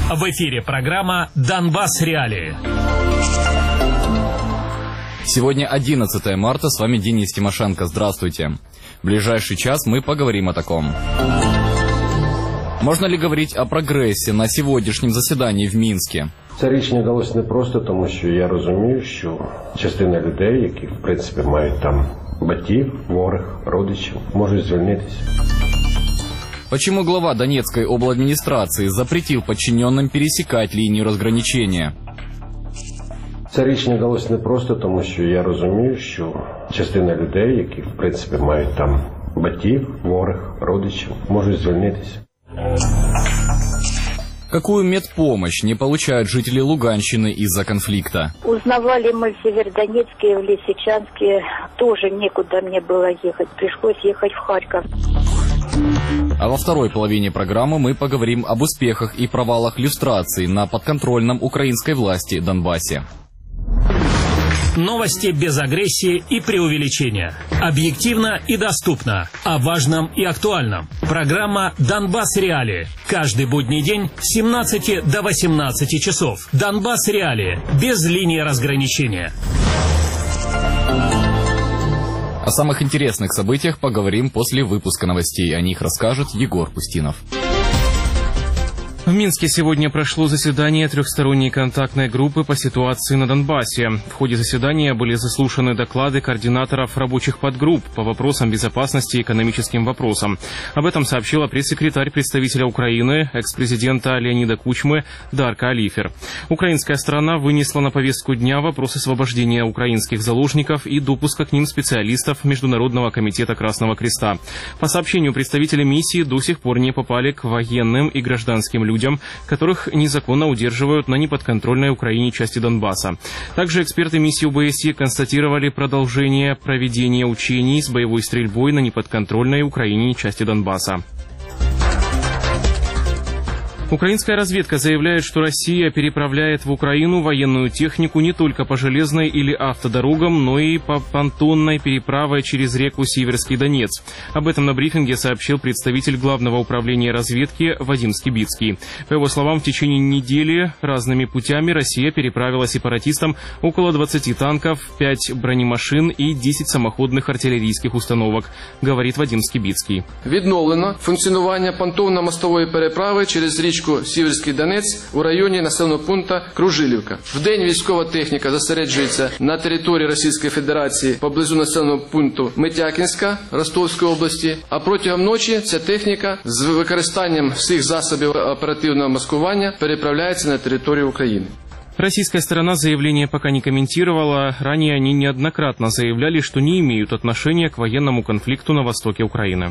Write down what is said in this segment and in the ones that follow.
В эфире программа «Донбасс. Реалии». Сегодня 11 марта, с вами Денис Тимошенко. Здравствуйте. В ближайший час мы поговорим о таком. Можно ли говорить о прогрессе на сегодняшнем заседании в Мінську? Це рішення далось не просто тому, що я розумію, що частина людей, які, в принципі, мають там батьків, хворих, родичів, можуть звільнитися. Почему глава Донецкой обладминистрации запретил подчиненным пересекать линию разграничения? Це рішення далось не просто тому, що я розумію, що частина людей, які, в принципі, мають там батьків, хворих, родичів, можуть звільнитися. Какую медпомощь не получают жители Луганщины из-за конфликта? Узнавали мы в Северодонецке, в Лисичанске. Тоже некуда мне было ехать. Пришлось ехать в Харьков. А во второй половине программы мы поговорим об успехах и провалах люстрации на подконтрольном украинской власти Донбассе. Новости без агрессии и преувеличения. Объективно и доступно. О важном и актуальном. Программа «Донбасс. Реалии». Каждый будний день с 17 до 18 часов. «Донбасс. Реалии». Без линии разграничения. О самых интересных событиях поговорим после выпуска новостей. О них расскажет Егор Пустинов. В Минске сегодня прошло заседание трехсторонней контактной группы по ситуации на Донбассе. В ходе заседания были заслушаны доклады координаторов рабочих подгрупп по вопросам безопасности и экономическим вопросам. Об этом сообщила пресс-секретарь представителя Украины, экс-президента Леонида Кучмы Дарка Алифер. Украинская сторона вынесла на повестку дня вопрос освобождения украинских заложников и допуска к ним специалистов Международного комитета Красного Креста. По сообщению представителей миссии до сих пор не попали к военным и гражданским людям, которых незаконно удерживают на неподконтрольной Украине части Донбасса. Также эксперты миссии ОБСЕ констатировали продолжение проведения учений с боевой стрельбой на неподконтрольной Украине части Донбасса. Украинская разведка заявляет, что Россия переправляет в Украину военную технику не только по железной или автодорогам, но и по понтонной переправе через реку Северский Донец. Об этом на брифинге сообщил представитель Главного управления разведки Вадим Скибицкий. По его словам, в течение недели разными путями Россия переправила сепаратистам около 20 танков, 5 бронемашин и 10 самоходных артиллерийских установок, говорит Вадим Скибицкий. Відновлено функціонування понтонно-мостової переправи через річку Сіверський Донець у районі населеного пункту Кружилівка. Вдень військова техніка зосереджується на території Російської Федерації поблизу населеного пункту Митякінська Ростовської області, а протягом ночі ця техніка з використанням всіх засобів оперативного маскування переправляється на територію України. Российская сторона заявление пока не комментировала. Ранее они неоднократно заявляли, что не имеют отношения к военному конфликту на востоке Украины.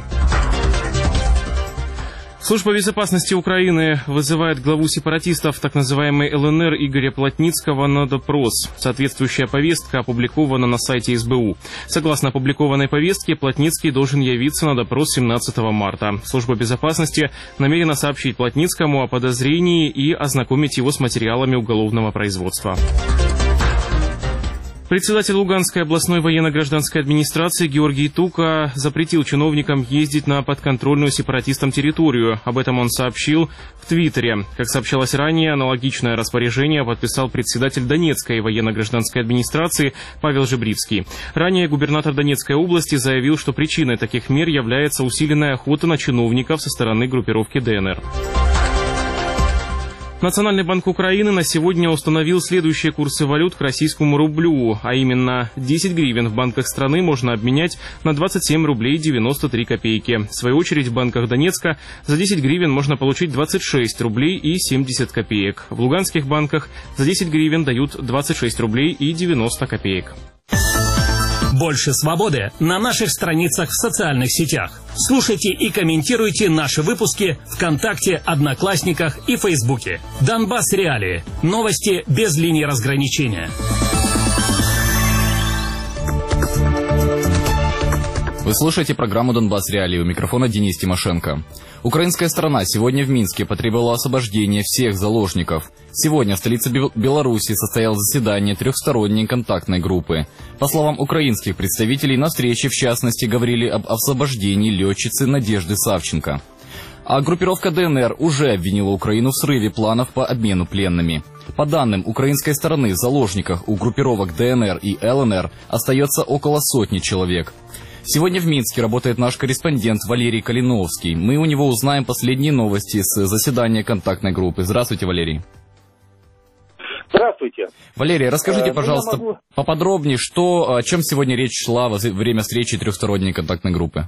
Служба безопасности Украины вызывает главу сепаратистов так называемой ЛНР Игоря Плотницкого на допрос. Соответствующая повестка опубликована на сайте СБУ. Согласно опубликованной повестке, Плотницкий должен явиться на допрос 17 марта. Служба безопасности намерена сообщить Плотницкому о подозрении и ознакомить его с материалами уголовного производства. Председатель Луганской областной военно-гражданской администрации Георгий Тука запретил чиновникам ездить на подконтрольную сепаратистам территорию. Об этом он сообщил в Твиттере. Как сообщалось ранее, аналогичное распоряжение подписал председатель Донецкой военно-гражданской администрации Павел Жебривский. Ранее губернатор Донецкой области заявил, что причиной таких мер является усиленная охота на чиновников со стороны группировки ДНР. Национальный банк Украины на сегодня установил следующие курсы валют к российскому рублю, а именно 10 гривен в банках страны можно обменять на 27 рублей 93 копейки. В свою очередь в банках Донецка за 10 гривен можно получить 26 рублей и 70 копеек. В луганских банках за 10 гривен дают 26 рублей и 90 копеек. Больше свободы на наших страницах в социальных сетях. Слушайте и комментируйте наши выпуски ВКонтакте, Одноклассниках и Фейсбуке. «Донбасс. Реалии». Новости без линии разграничения. Вы слушаете программу «Донбасс. Реалии». У микрофона Денис Тимошенко. Украинская сторона сегодня в Минске потребовала освобождения всех заложников. Сегодня в столице Беларуси состоялось заседание трехсторонней контактной группы. По словам украинских представителей, на встрече в частности говорили об освобождении летчицы Надежды Савченко. А группировка ДНР уже обвинила Украину в срыве планов по обмену пленными. По данным украинской стороны, в заложниках у группировок ДНР и ЛНР остается около 100 человек. Сегодня в Минске работает наш корреспондент Валерий Калиновский. Мы у него узнаем последние новости с заседания контактной группы. Здравствуйте, Валерий. Здравствуйте. Валерий, расскажите, пожалуйста, поподробнее, о чем сегодня речь шла во время встречи трехсторонней контактной группы?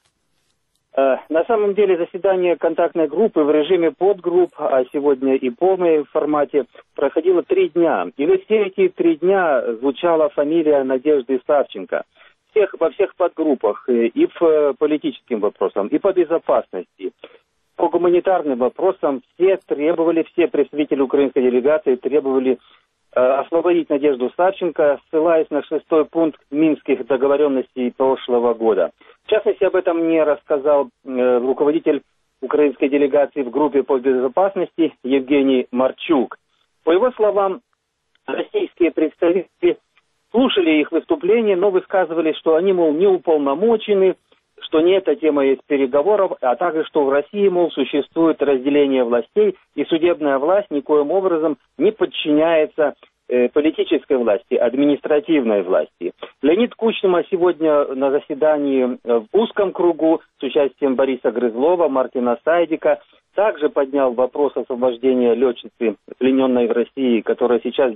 На самом деле заседание контактной группы в режиме подгрупп, а сегодня и полном формате, проходило 3 дня. И во все эти 3 дня звучала фамилия Надежды Савченко. Во всех подгруппах, и по политическим вопросам, и по безопасности, по гуманитарным вопросам все представители украинской делегации требовали освободить Надежду Савченко, ссылаясь на 6-й пункт Минских договоренностей прошлого года. В частности, об этом мне рассказал руководитель украинской делегации в группе по безопасности Евгений Марчук. По его словам, российские представители слушали их выступления, но высказывали, что они, мол, не уполномочены, что не эта тема есть переговоров, а также, что в России, мол, существует разделение властей, и судебная власть никоим образом не подчиняется политической власти, административной власти. Леонид Кучма сегодня на заседании в узком кругу с участием Бориса Грызлова, Мартина Сайдика также поднял вопрос освобождения летчицы, плененной в России, которая сейчас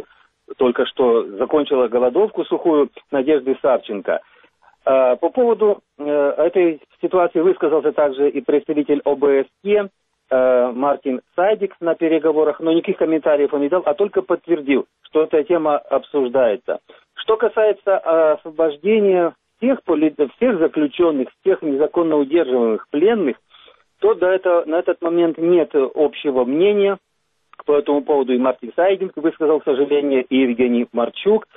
только что закончила голодовку сухую, Надежды Савченко. По поводу этой ситуации высказался также и представитель ОБСЕ Мартин Сайдик на переговорах, но никаких комментариев он не дал, а только подтвердил, что эта тема обсуждается. Что касается освобождения всех заключенных, всех незаконно удерживаемых пленных, то на этот момент нет общего мнения. По этому поводу и Мартин Сайдик высказал сожаление, и Евгений Марчук.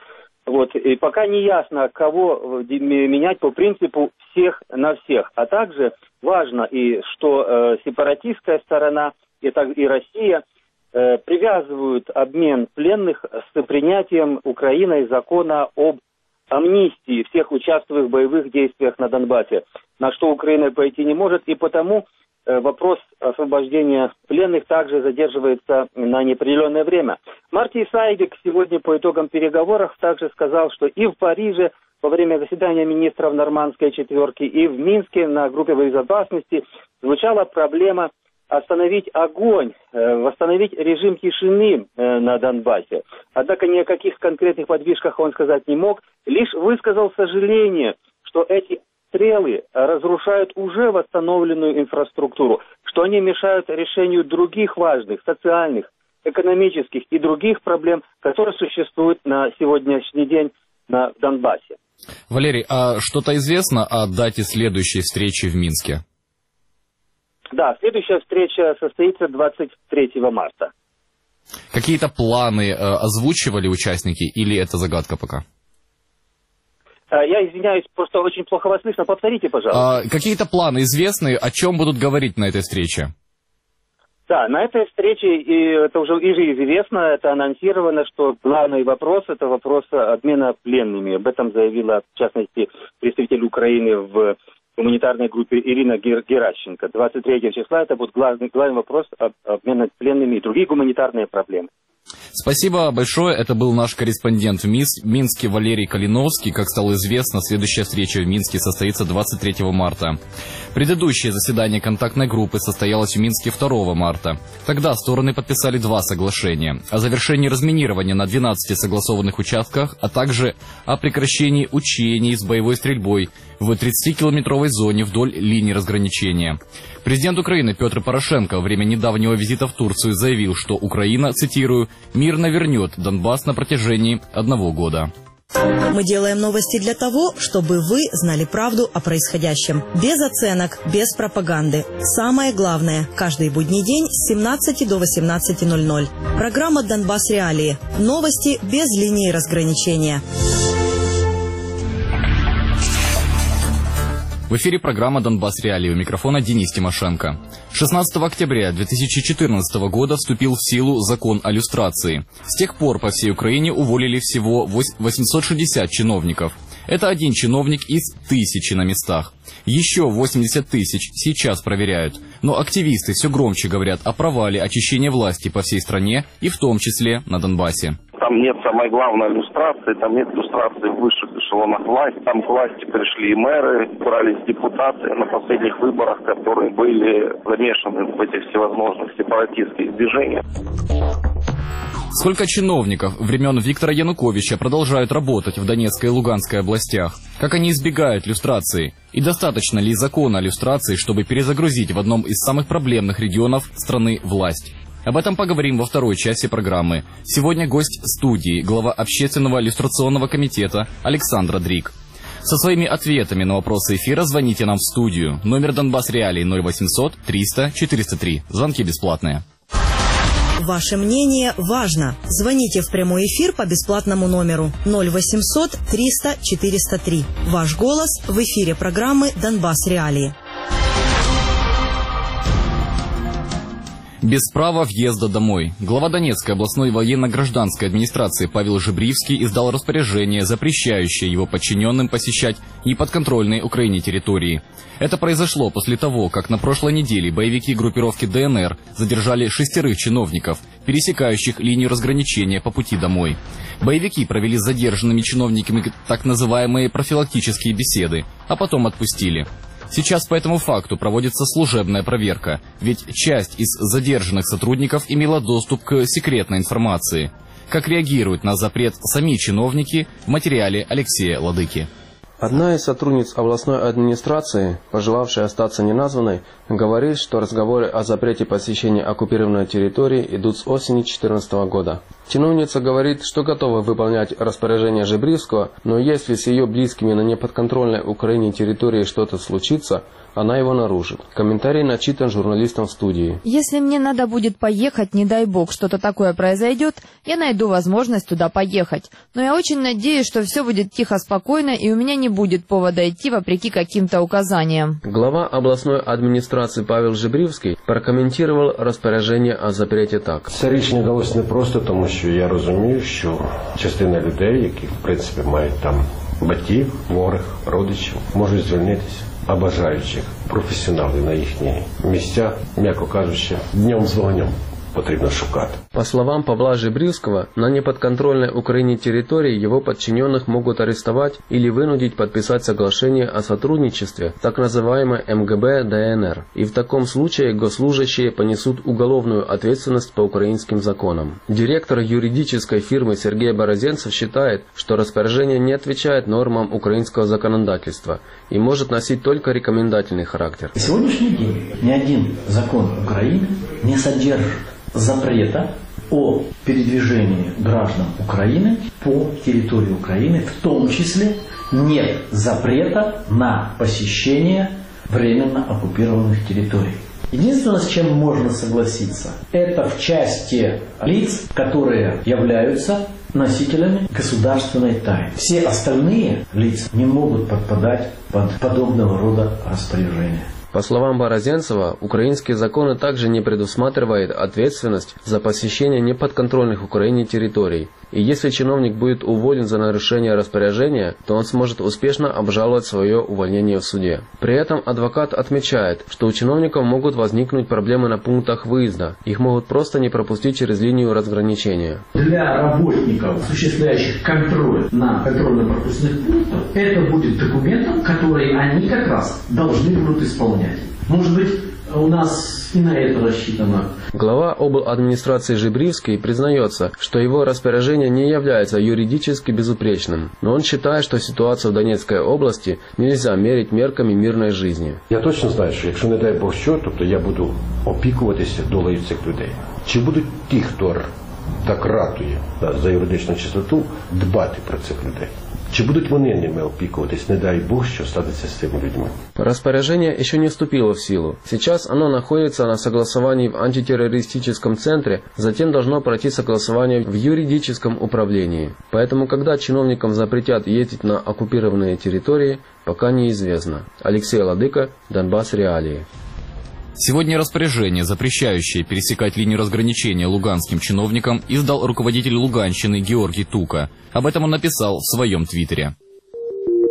И пока не ясно, кого менять по принципу всех на всех. А также важно, что сепаратистская сторона и Россия привязывают обмен пленных с принятием Украиной закона об амнистии всех участвующих в боевых действиях на Донбассе, на что Украина пойти не может, и потому вопрос освобождения пленных также задерживается на неопределенное время. Мартин Сайдик сегодня по итогам переговоров также сказал, что и в Париже во время заседания министров Нормандской четверки, и в Минске на группе безопасности звучала проблема остановить огонь, восстановить режим тишины на Донбассе. Однако ни о каких конкретных подвижках он сказать не мог, лишь высказал сожаление, что эти стрелы разрушают уже восстановленную инфраструктуру, что они мешают решению других важных социальных, экономических и других проблем, которые существуют на сегодняшний день на Донбассе. Валерий, а что-то известно о дате следующей встречи в Минске? Да, следующая встреча состоится 23 марта. Какие-то планы озвучивали участники или это загадка пока? Я извиняюсь, просто очень плохо вас слышно. Повторите, пожалуйста. Какие-то планы известны, о чем будут говорить на этой встрече? Да, на этой встрече, и это уже известно, это анонсировано, что главный вопрос – это вопрос обмена пленными. Об этом заявила, в частности, представитель Украины в гуманитарной группе Ирина Геращенко. 23 числа это будет главный вопрос обмена пленными и другие гуманитарные проблемы. Спасибо большое. Это был наш корреспондент в Минске Валерий Калиновский. Как стало известно, следующая встреча в Минске состоится 23 марта. Предыдущее заседание контактной группы состоялось в Минске 2 марта. Тогда стороны подписали 2 соглашения. О завершении разминирования на 12 согласованных участках, а также о прекращении учений с боевой стрельбой в 30-километровой зоне вдоль линии разграничения. Президент Украины Петр Порошенко во время недавнего визита в Турцию заявил, что Украина, цитирую, «мирно вернет Донбасс на протяжении 1 года». Мы делаем новости для того, чтобы вы знали правду о происходящем. Без оценок, без пропаганды. Самое главное, каждый будний день с 17 до 18:00. Программа «Донбасс Реалии». Новости без линии разграничения. В эфире программа «Донбасс Реалии». У микрофона Денис Тимошенко. 16 октября 2014 года вступил в силу закон о люстрации. С тех пор по всей Украине уволили всего 860 чиновников. Это один чиновник из 1000 на местах. Еще 80 тысяч сейчас проверяют. Но активисты все громче говорят о провале очищения власти по всей стране и в том числе на Донбассе. Там нет самой главной люстрации, там нет люстрации в высших эшелонах власти. Там к власти пришли мэры, брались депутаты на последних выборах, которые были замешаны в этих всевозможных сепаратистских движениях. Сколько чиновников времен Виктора Януковича продолжают работать в Донецкой и Луганской областях? Как они избегают люстрации? И достаточно ли закона о люстрации, чтобы перезагрузить в одном из самых проблемных регионов страны власть? Об этом поговорим во второй части программы. Сегодня гость студии, глава Общественного люстрационного комитета Александра Дрик. Со своими ответами на вопросы эфира звоните нам в студию. Номер Донбасс Реалии 0800 300 403. Звонки бесплатные. Ваше мнение важно. Звоните в прямой эфир по бесплатному номеру 0800 300 403. Ваш голос в эфире программы «Донбасс Реалии». Без права въезда домой. Глава Донецкой областной военно-гражданской администрации Павел Жебривский издал распоряжение, запрещающее его подчиненным посещать неподконтрольные Украине территории. Это произошло после того, как на прошлой неделе боевики группировки ДНР задержали 6 чиновников, пересекающих линию разграничения по пути домой. Боевики провели с задержанными чиновниками так называемые профилактические беседы, а потом отпустили. Сейчас по этому факту проводится служебная проверка, ведь часть из задержанных сотрудников имела доступ к секретной информации. Как реагируют на запрет сами чиновники в материале Алексея Ладыки. Одна из сотрудниц областной администрации, пожелавшая остаться неназванной, говорит, что разговоры о запрете посещения оккупированной территории идут с осени 2014 года. Чиновница говорит, что готова выполнять распоряжение Жебривского, но если с ее близкими на неподконтрольной Украине территории что-то случится, она его нарушит. Комментарий начитан журналистом в студии. Если мне надо будет поехать, не дай бог, что-то такое произойдет, я найду возможность туда поехать. Но я очень надеюсь, что все будет тихо, спокойно, и у меня не будет повода идти вопреки каким-то указаниям. Глава областной администрации Павел Жебривский прокомментировал распоряджение о запрете так. Це рішення далось не просто тому, що я розумію, що частина людей, які в принципі мають там батьків, хворих, родичів, можуть звільнитися. А бажаючих професіоналів на їхні місця, м'яко кажучи, днем з вогнем потрібно шукати. По словам Павла Жебривского, на неподконтрольной Украине территории его подчиненных могут арестовать или вынудить подписать соглашение о сотрудничестве, так называемой МГБ ДНР. И в таком случае госслужащие понесут уголовную ответственность по украинским законам. Директор юридической фирмы Сергей Борозенцев считает, что распоряжение не отвечает нормам украинского законодательства и может носить только рекомендательный характер. На сегодняшний день ни один закон Украины не содержит запрета о передвижении граждан Украины по территории Украины, в том числе нет запрета на посещение временно оккупированных территорий. Единственное, с чем можно согласиться, это в части лиц, которые являются носителями государственной тайны. Все остальные лица не могут подпадать под подобного рода распоряжения. По словам Борозенцева, украинские законы также не предусматривают ответственность за посещение неподконтрольных Украине территорий. И если чиновник будет уволен за нарушение распоряжения, то он сможет успешно обжаловать свое увольнение в суде. При этом адвокат отмечает, что у чиновников могут возникнуть проблемы на пунктах выезда. Их могут просто не пропустить через линию разграничения. Для работников, осуществляющих контроль на контрольно-пропускных пунктах, это будет документом, который они как раз должны будут исполнять. Может быть, у нас и на это рассчитано. Глава обладминистрации Жебривский признается, что его распоряжение не является юридически безупречным, но он считает, что ситуацию в Донецкой области нельзя мерить мерками мирной жизни. Я точно знаю, що якщо не дай Бог що, тобто я буду опікуватися долею цих людей. Чи будуть ті, хто так ратує за юридичну чистоту, дбати про цих людей? Чи будут вони ними опікуватись, не дай Бог, что станется с этими людьми? Распоряжение еще не вступило в силу. Сейчас оно находится на согласовании в антитеррористическом центре, затем должно пройти согласование в юридическом управлении. Поэтому, когда чиновникам запретят ездить на оккупированные территории, пока неизвестно. Алексей Ладыка, Донбасс Реалии. Сегодня распоряжение, запрещающее пересекать линию разграничения луганским чиновникам, издал руководитель Луганщины Георгий Тука. Об этом он написал в своем твиттере.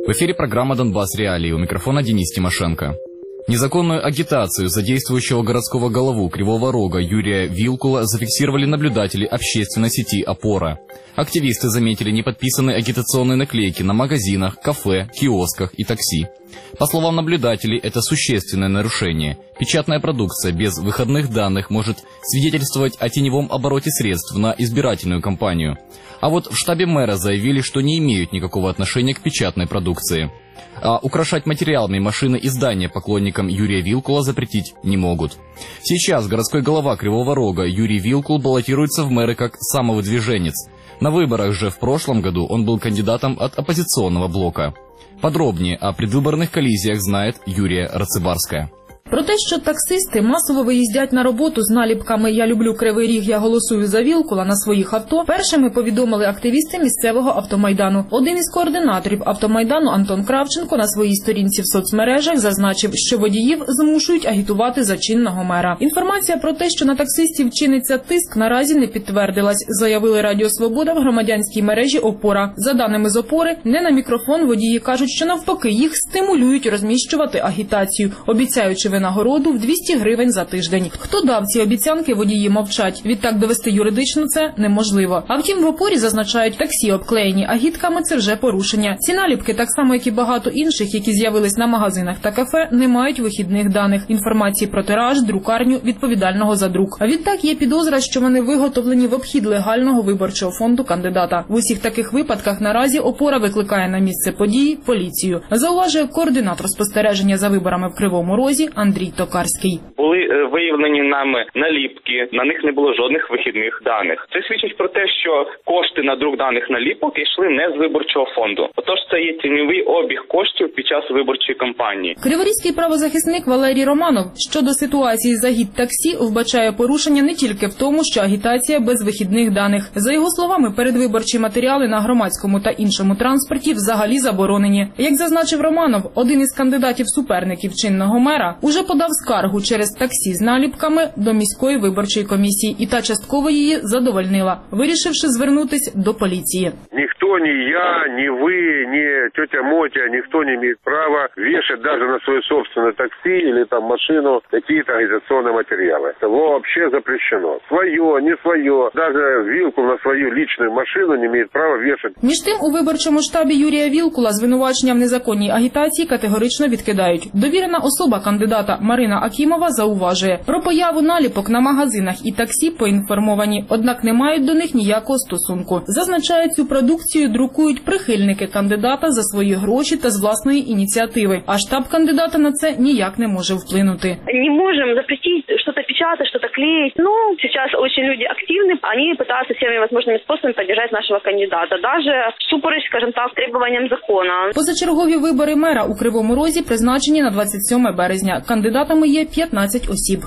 В эфире программа «Донбасс Реалии». У микрофона Денис Тимошенко. Незаконную агитацию за действующего городского голову Кривого Рога Юрия Вилкула зафиксировали наблюдатели общественной сети «Опора». Активисты заметили неподписанные агитационные наклейки на магазинах, кафе, киосках и такси. По словам наблюдателей, это существенное нарушение. Печатная продукция без выходных данных может свидетельствовать о теневом обороте средств на избирательную кампанию. А вот в штабе мэра заявили, что не имеют никакого отношения к печатной продукции. А украшать материалами машины и здания поклонникам Юрия Вилкула запретить не могут. Сейчас городской голова Кривого Рога Юрий Вилкул баллотируется в мэры как самовыдвиженец. На выборах же в прошлом году он был кандидатом от оппозиционного блока. Подробнее о предвыборных коллизиях знает Юрия Рацибарская. Про те, що таксисти масово виїздять на роботу з наліпками «Я люблю Кривий Ріг, я голосую за Вілкула» на своїх авто, першими повідомили активісти місцевого автомайдану. Один із координаторів автомайдану Антон Кравченко на своїй сторінці в соцмережах зазначив, що водіїв змушують агітувати за чинного мера. Інформація про те, що на таксистів чиниться тиск, наразі не підтвердилась, заявили Радіо Свобода в громадянській мережі «Опора». За даними з «Опори», не на мікрофон водії кажуть, що навпаки їх стимулюють розміщувати агітацію, обіцяючи винагороду в 200 гривень за тиждень. Хто дав ці обіцянки, водії мовчать. Відтак довести юридично це неможливо. А втім, в «Опорі» зазначають, таксі, обклеєні агітками – це вже порушення. Ці наліпки, так само як і багато інших, які з'явились на магазинах та кафе, не мають вихідних даних, інформації про тираж, друкарню, відповідального за друк. А відтак є підозра, що вони виготовлені в обхід легального виборчого фонду кандидата. В усіх таких випадках наразі «Опора» викликає на місце події поліцію. Зауважує координатор спостереження за виборами в Кривому Розі Андрій Токарський. Були виявлені нами наліпки, на них не було жодних вихідних даних. Це свідчить про те, що кошти на друк даних наліпок йшли не з виборчого фонду. Отож, це є тіньовий обіг коштів під час виборчої кампанії. Криворізький правозахисник Валерій Романов щодо ситуації з агіт-таксі вбачає порушення не тільки в тому, що агітація без вихідних даних. За його словами, передвиборчі матеріали на громадському та іншому транспорті взагалі заборонені. Як зазначив Романов, один із кандидатів-суперників чинного мера уже подав скаргу через таксі з наліпками до міської виборчої комісії, і та частково її задовольнила, вирішивши звернутись до поліції. Ніхто, ні я, ні ви, ні тетя Мотя, ніхто не має права вішати навіть на своє собственне таксі або там машину якісь агітаційні матеріали. Це взагалі запрещено. Своє, не своє, навіть Вілкул на свою лічну машину не має права вішати. Між тим, у виборчому штабі Юрія Вілкула звинувачення в незаконній агітації категорично відкидають. Довірена особа кандидата Марина Акімова зауважує, про появу наліпок на магазинах і таксі поінформовані, однак не мають до них ніякого стосунку. Зазначають, цю продукцію друкують прихильники кандидата за свої гроші та з власної ініціативи, а штаб кандидата на це ніяк не може вплинути. Не можемо запретити щось печатати, щось клеїти. Ну, зараз дуже люди активні, вони намагаються всіми можливими способами підтримати нашого кандидата, навіть всупереч, скажімо так, требуванням закону. Позачергові вибори мера у Кривому Розі призначені на 27 березня. Кандидатами є 15 осіб.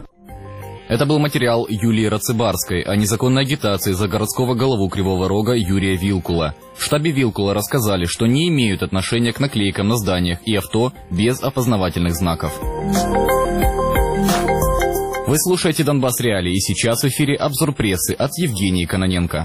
Это был материал Юлии Рацибарской о незаконной агитации за городского голову Кривого Рога Юрия Вилкула. В штабе Вилкула рассказали, что не имеют отношения к наклейкам на зданиях и авто без опознавательных знаков. Вы слушаете «Донбасс Реалии», и сейчас в эфире обзор прессы от Евгении Кононенко.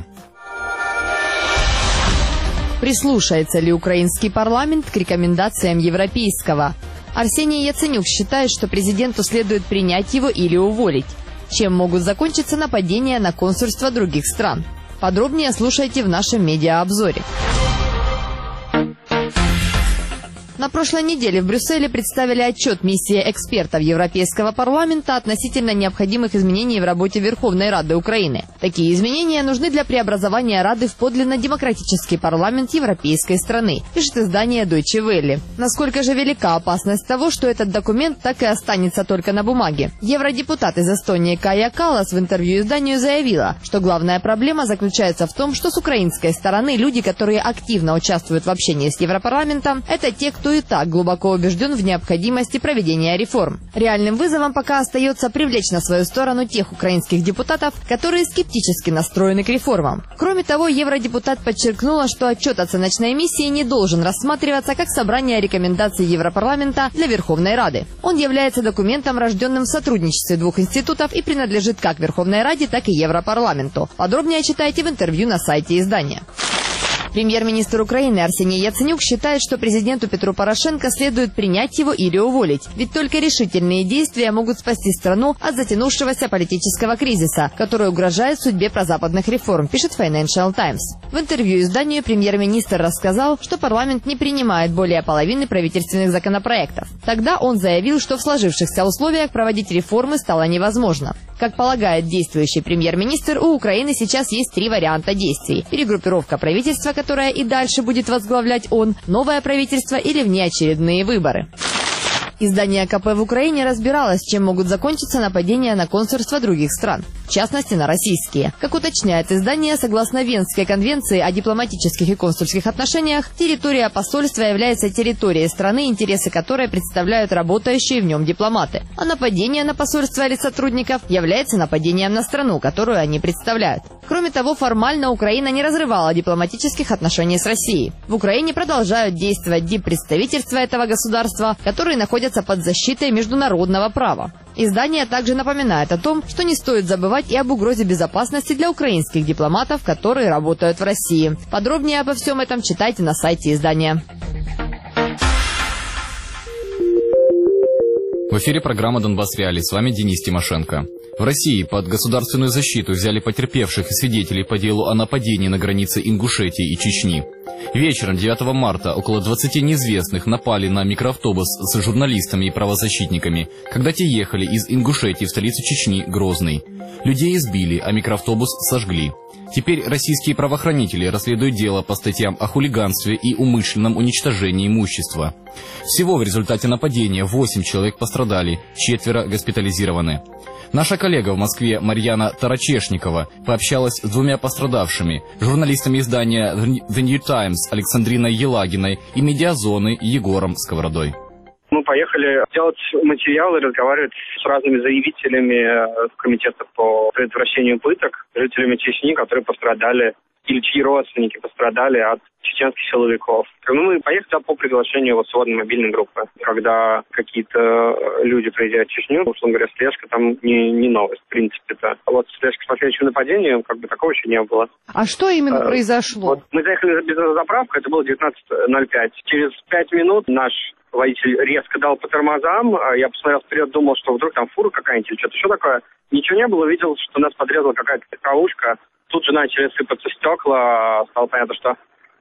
Прислушается ли украинский парламент к рекомендациям европейского? Арсений Яценюк считает, что президенту следует принять его или уволить. Чем могут закончиться нападения на консульства других стран? Подробнее слушайте в нашем медиаобзоре. На прошлой неделе в Брюсселе представили отчет миссии экспертов Европейского парламента относительно необходимых изменений в работе Верховной Рады Украины. Такие изменения нужны для преобразования Рады в подлинно демократический парламент европейской страны, пишет издание Deutsche Welle. Насколько же велика опасность того, что этот документ так и останется только на бумаге? Евродепутат из Эстонии Кая Каллас в интервью изданию заявила, что главная проблема заключается в том, что с украинской стороны люди, которые активно участвуют в общении с Европарламентом, это те, кто и так глубоко убежден в необходимости проведения реформ. Реальным вызовом пока остается привлечь на свою сторону тех украинских депутатов, которые скептически настроены к реформам. Кроме того, евродепутат подчеркнула, что отчет оценочной миссии не должен рассматриваться как собрание рекомендаций Европарламента для Верховной Рады. Он является документом, рожденным в сотрудничестве двух институтов и принадлежит как Верховной Раде, так и Европарламенту. Подробнее читайте в интервью на сайте издания. Премьер-министр Украины Арсений Яценюк считает, что президенту Петру Порошенко следует принять его или уволить. Ведь только решительные действия могут спасти страну от затянувшегося политического кризиса, который угрожает судьбе прозападных реформ, пишет Financial Times. В интервью изданию премьер-министр рассказал, что парламент не принимает более половины правительственных законопроектов. Тогда он заявил, что в сложившихся условиях проводить реформы стало невозможно. Как полагает действующий премьер-министр, у Украины сейчас есть 3 варианта действий. Перегруппировка правительства, которое и дальше будет возглавлять он, новое правительство или внеочередные выборы. Издание АКП в Украине разбиралось, чем могут закончиться нападения на консульства других стран, в частности на российские. Как уточняет издание, согласно Венской конвенции о дипломатических и консульских отношениях, территория посольства является территорией страны, интересы которой представляют работающие в нем дипломаты. А нападение на посольство или сотрудников является нападением на страну, которую они представляют. Кроме того, формально Украина не разрывала дипломатических отношений с Россией. В Украине продолжают действовать диппредставительства этого государства, которые находятся под защитой международного права. Издание также напоминает о том, что не стоит забывать и об угрозе безопасности для украинских дипломатов, которые работают в России. Подробнее обо всем этом читайте на сайте издания. В эфире программа «Донбасс Реалии». С вами Денис Тимошенко. В России под государственную защиту взяли потерпевших и свидетелей по делу о нападении на границе Ингушетии и Чечни. Вечером 9 марта около 20 неизвестных напали на микроавтобус с журналистами и правозащитниками, когда те ехали из Ингушетии в столицу Чечни, Грозный. Людей избили, а микроавтобус сожгли. Теперь российские правоохранители расследуют дело по статьям о хулиганстве и умышленном уничтожении имущества. Всего в результате нападения 8 человек пострадали, 4 госпитализированы. Наша коллега в Москве Марьяна Тарачешникова пообщалась с 2 пострадавшими, журналистами издания The New Times Александриной Елагиной и медиазоны Егором Сковородой. Мы поехали делать материалы, разговаривать с разными заявителями комитета по предотвращению пыток, жителями Чечни, которые пострадали, или чьи родственники пострадали от чеченских силовиков. Мы поехали по приглашению сводной мобильной группы. Когда какие-то люди приезжают в Чечню, условно говоря, слежка там не новость, в принципе-то. Вот слежка с последующим нападением, такого еще не было. А что именно произошло? Мы заехали без заправки, это было 19:05. Через 5 минут наш водитель резко дал по тормозам. Я посмотрел вперед, думал, что вдруг там фура какая-нибудь или что-то еще такое. Ничего не было, видел, что нас подрезала какая-то легковушка. Тут же начали сыпаться стекла. Стало понятно, что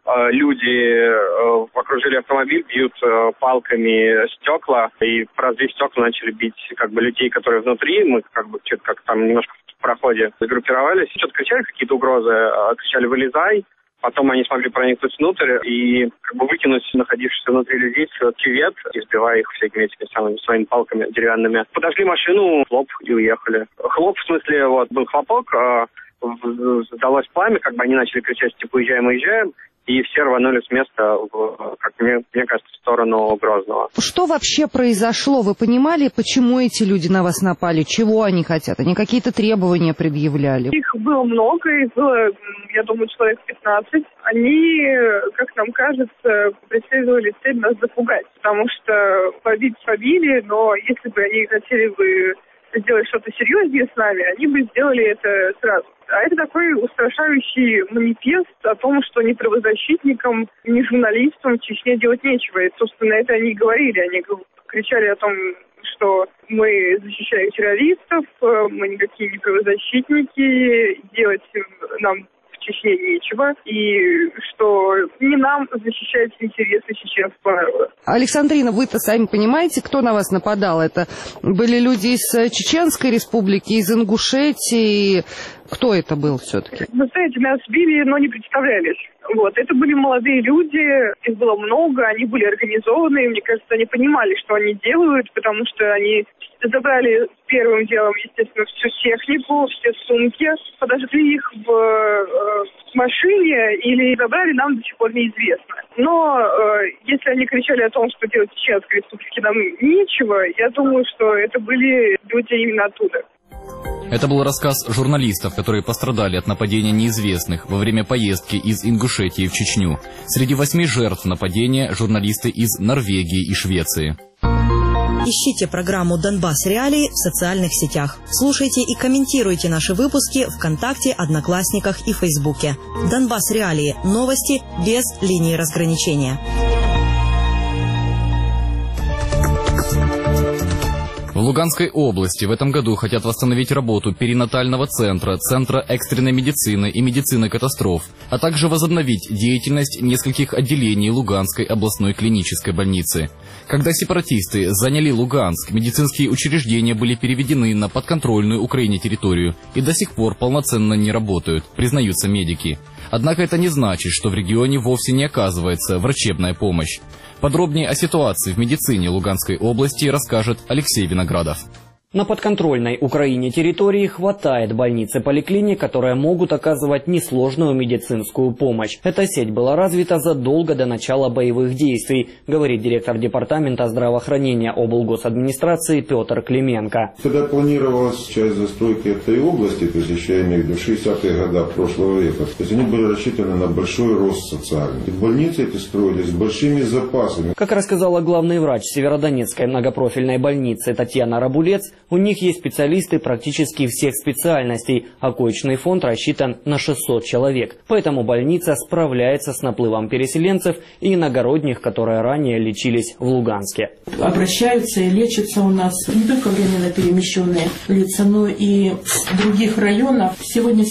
люди окружили автомобиль, бьют палками стекла. И разбив стекла, начали бить людей, которые внутри. Мы что-то там немножко в проходе загруппировались. Что-то кричали какие-то угрозы, кричали «вылезай». Потом они смогли проникнуть внутрь и выкинуть находившихся внутри людей в кювет, избивая их всякими этими самыми своими палками деревянными. Подожгли машину, хлоп, и уехали. Хлоп, в смысле, был хлопок, сдалось пламя, они начали кричать, уезжаем, уезжаем. И все рванули с места, как мне кажется, в сторону Грозного. Что вообще произошло? Вы понимали, почему эти люди на вас напали? Чего они хотят? Они какие-то требования предъявляли? Их было много, их было, я думаю, человек 15. Они, как нам кажется, преследовали цель нас запугать. Потому что побили, но если бы они хотели бы сделать что-то серьезнее с нами, они бы сделали это сразу. А это такой устрашающий манифест о том, что ни правозащитникам, ни журналистам в Чечне делать нечего. И, собственно, это они и говорили. Они кричали о том, что мы защищаем террористов, мы никакие не правозащитники, делать нам в Чечне нечего, и что не нам защищать интересы чеченского народа. Александрина, вы-то сами понимаете, кто на вас нападал? Это были люди из Чеченской республики, из Ингушетии. Кто это был все-таки? Вы знаете, нас били, но не представлялись. Это были молодые люди, их было много, они были организованы, мне кажется, они понимали, что они делают, потому что они забрали первым делом, естественно, всю технику, все сумки, подожгли их в машине или забрали, нам до сих пор неизвестно. Но если они кричали о том, что делать в Чеченской республике нам нечего, я думаю, что это были люди именно оттуда. Это был рассказ журналистов, которые пострадали от нападения неизвестных во время поездки из Ингушетии в Чечню. Среди 8 жертв нападения журналисты из Норвегии и Швеции. Ищите программу «Донбасс Реалии» в социальных сетях. Слушайте и комментируйте наши выпуски ВКонтакте, Одноклассниках и Фейсбуке. «Донбасс Реалии» – новости без линии разграничения. В Луганской области в этом году хотят восстановить работу перинатального центра, центра экстренной медицины и медицины катастроф, а также возобновить деятельность нескольких отделений Луганской областной клинической больницы. Когда сепаратисты заняли Луганск, медицинские учреждения были переведены на подконтрольную Украине территорию и до сих пор полноценно не работают, признаются медики. Однако это не значит, что в регионе вовсе не оказывается врачебная помощь. Подробнее о ситуации в медицине Луганской области расскажет Алексей Виноградов. На подконтрольной Украине территории хватает больниц и поликлиник, которые могут оказывать несложную медицинскую помощь. Эта сеть была развита задолго до начала боевых действий, говорит директор департамента здравоохранения облгосадминистрации Петр Клименко. Когда планировалась часть застройки этой области, то есть еще я имею в виду 60-е годы прошлого века, то есть они были рассчитаны на большой рост социальный. И больницы эти строились с большими запасами. Как рассказала главный врач Северодонецкой многопрофильной больницы Татьяна Рабулец, у них есть специалисты практически всех специальностей, а коечный фонд рассчитан на 600 человек. Поэтому больница справляется с наплывом переселенцев и иногородних, которые ранее лечились в Луганске. Обращаются и лечатся у нас не только временно перемещенные лица, но и в других районах. Сегодня